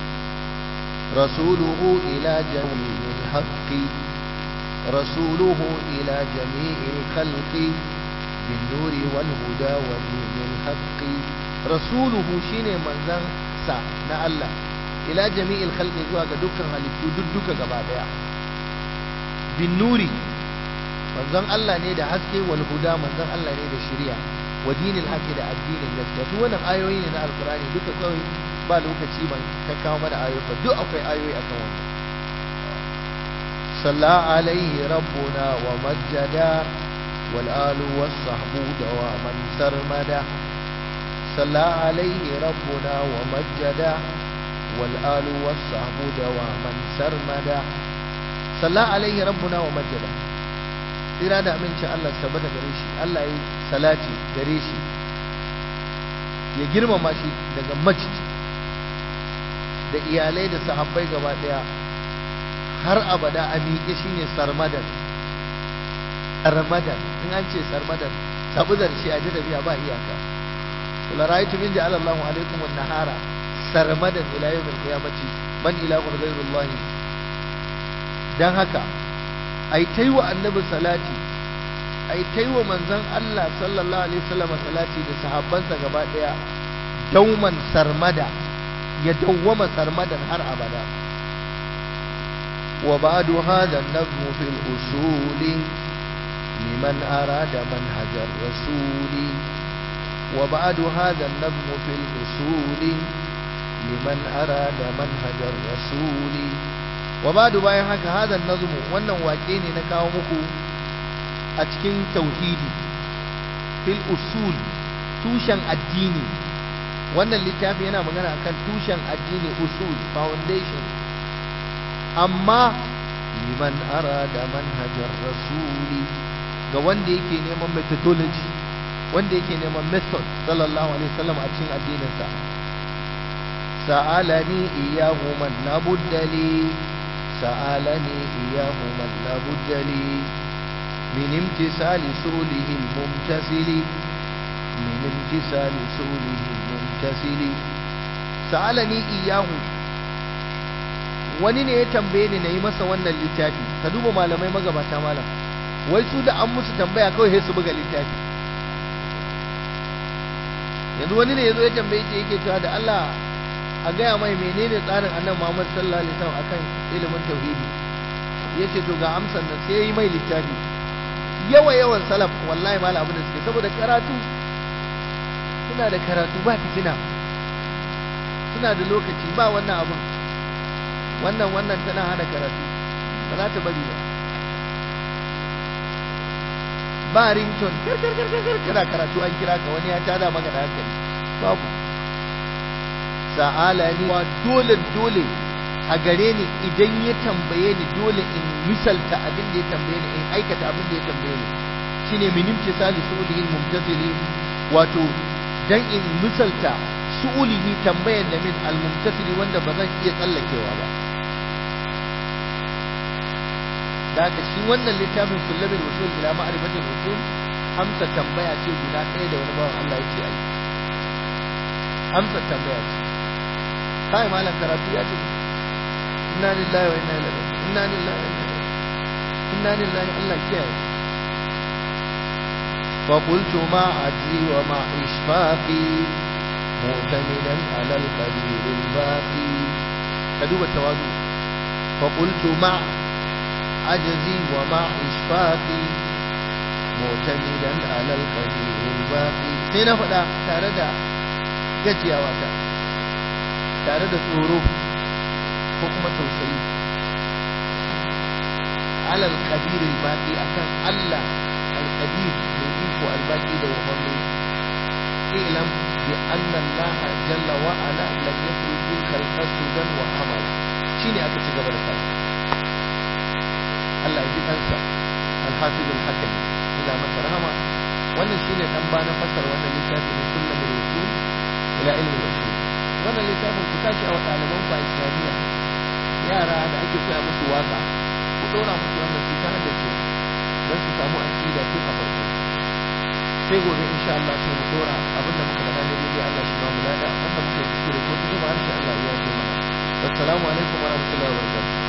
Rasuluhu ila jami'il haqqi, رسوله إلى جميع الخلق بالنور والهدى ودين الحق. رسوله شيني منزل سا نا الله إلى جميع الخلق زوا ga dukkan halittu duka gaba daya. بالنور manzon Allah ne da haske, wal huda manzon Allah ne da shari'a, wa dinil haqi da addinin gaskiya. Duk wannan ayoyi ne na alqur'ani duka, kawai ba lokaci ban ka kawo mana ayoyi ba, duk akwai ayoyi akan wannan. صلى عليه ربنا ومجدا والآل والصحب دواما سرمدا. صلى عليه ربنا ومجدا والآل والصحب دواما سرمدا. صلى عليه ربنا ومجدا. ira da amincin Allah tabbata gare shi, Allah yi salati gare shi, ya girmama shi daga majid da iyalai da sahabbai gaba daya har abada a miƙe shi ne sarmadan. Sarmadan in an ce sarmadan sabudar shi a tafiya ba iyaka. kula ra'aytu min ja'ala Allahu alaykum an-nahara sarmadan ila yawm al-qiyamati man ilahun ghayrullah. Dan haka ai taiwa annabi salati, ai taiwa manzon Allah sallallahu alaihi wasallam salati da sahabbansa gaba daya dauman sarmada, ya dawwama sarmadan har abada. وبعد هذا النظم في الأصول لمن أراد منهج الرسول. وبعد هذا النظم في الأصول لمن أراد منهج الرسول. وبعد bayan haka هذا النظم, wannan wake ne na kawo muku a cikin tauhidi, fil usul tushen addini. Wannan littafi yana magana akan tushen addini, usul foundation. Amma liman arada manhajar rasuli, ga wanda yake neman methodology, wanda yake neman method sallallahu alaihi wasallam a cikin addininsa. sa'alani iyahu man la budda li, sa'alani iyahu man la budda li min imtisali sulihi al-mumtasili, min imtisali sulihi al-mumtasili. sa'alani iyahu, wani ne ya tambaye ni na yi masa wannan littafi. Ka duba malamai magabata malam, wai su da an musu tambaya kawai sai su buga littafi. Yanzu wani ne ya zo ya tambaye shi yake cewa da Allah a gaya mai menene tsarin annabi Muhammad sallallahu alaihi wasallam akan ilimin tauhidi. Yace to ga amsar nan, sai yi mai littafi. Yawan salaf wallahi malam abin da suke, saboda karatu, suna da karatu ba fitina, suna da lokaci ba wannan abin. Wannan tana hana karatu, ba za ta bari ba. Ba rington kana karatu an kira ka, wani ya tada maka da hankali, babu. Sa'alani wa dole a gare ni idan ya tambaye ni, dole in misalta abin da ya tambaye ni, in aikata abin da ya tambaye ni. Shine min imtisali sulihi mumtasili, wato dan in misalta su'ulihi tambayar da min al-mumtasili wanda ba zan iya tsallakewa ba. da haka shi wannan littafin sulamul usul ila ma'rifatil usul amsa tambaya ce guda ɗaya da wani bawan Allah yake yi. Amsa tambaya ce kai malam karatu ya tafi. Inna lillahi wa inna ilaihi raji'un. Inna lillahi wa inna lillahi Allah kiyaye. فقلت مع عجزي ومع إشفاقي معتمدا على القدير الباقي. كدوب التواضع. فقلت مع عجزي ومع إشفاقي معتمدا على القدير الباقي. سينا فدا تاردا gajiya wata tare da tsoro ko kuma tausayi alal qadir al baqi akan Allah al qadir mai iko al baqi da wamamme ilam bi anna Allah jalla wa ala lam yatruku bil khalqa sudan wa amal shine aka ci gaba da kai Allah ya ji kansa al hafiz al hakim ila masa rahama. wannan shine dan bana fasar wannan littafi ne sulamul usul ila ilmi usul. wannan littafin ku tashi a ɗaliban ku a islamiyya yara da ake koya musu waka ku dora musu wannan su ta da ce don su samu aqida tun a farko. sai gobe insha Allah sai mu dora abinda muka faɗa ne dai Allah shi ba mu lada wanda muka yi kuskure ko kuma ba harshe Allah ya yi mana. Assalamu alaikum wa rahmatullahi wa barakatuh.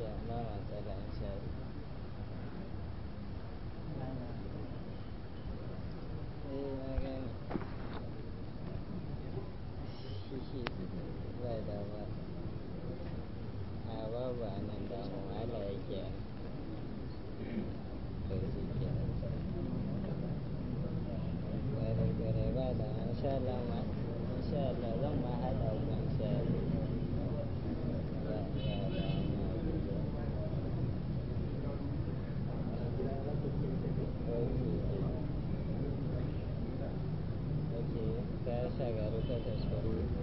ba matsala insha Allah. Na gane shi ba dama a babu a nan dama wahala yake to shi ke gware ba da insha Allah zan ma haɗa ku insha Allah ba da ok ka shagaru ka tashkari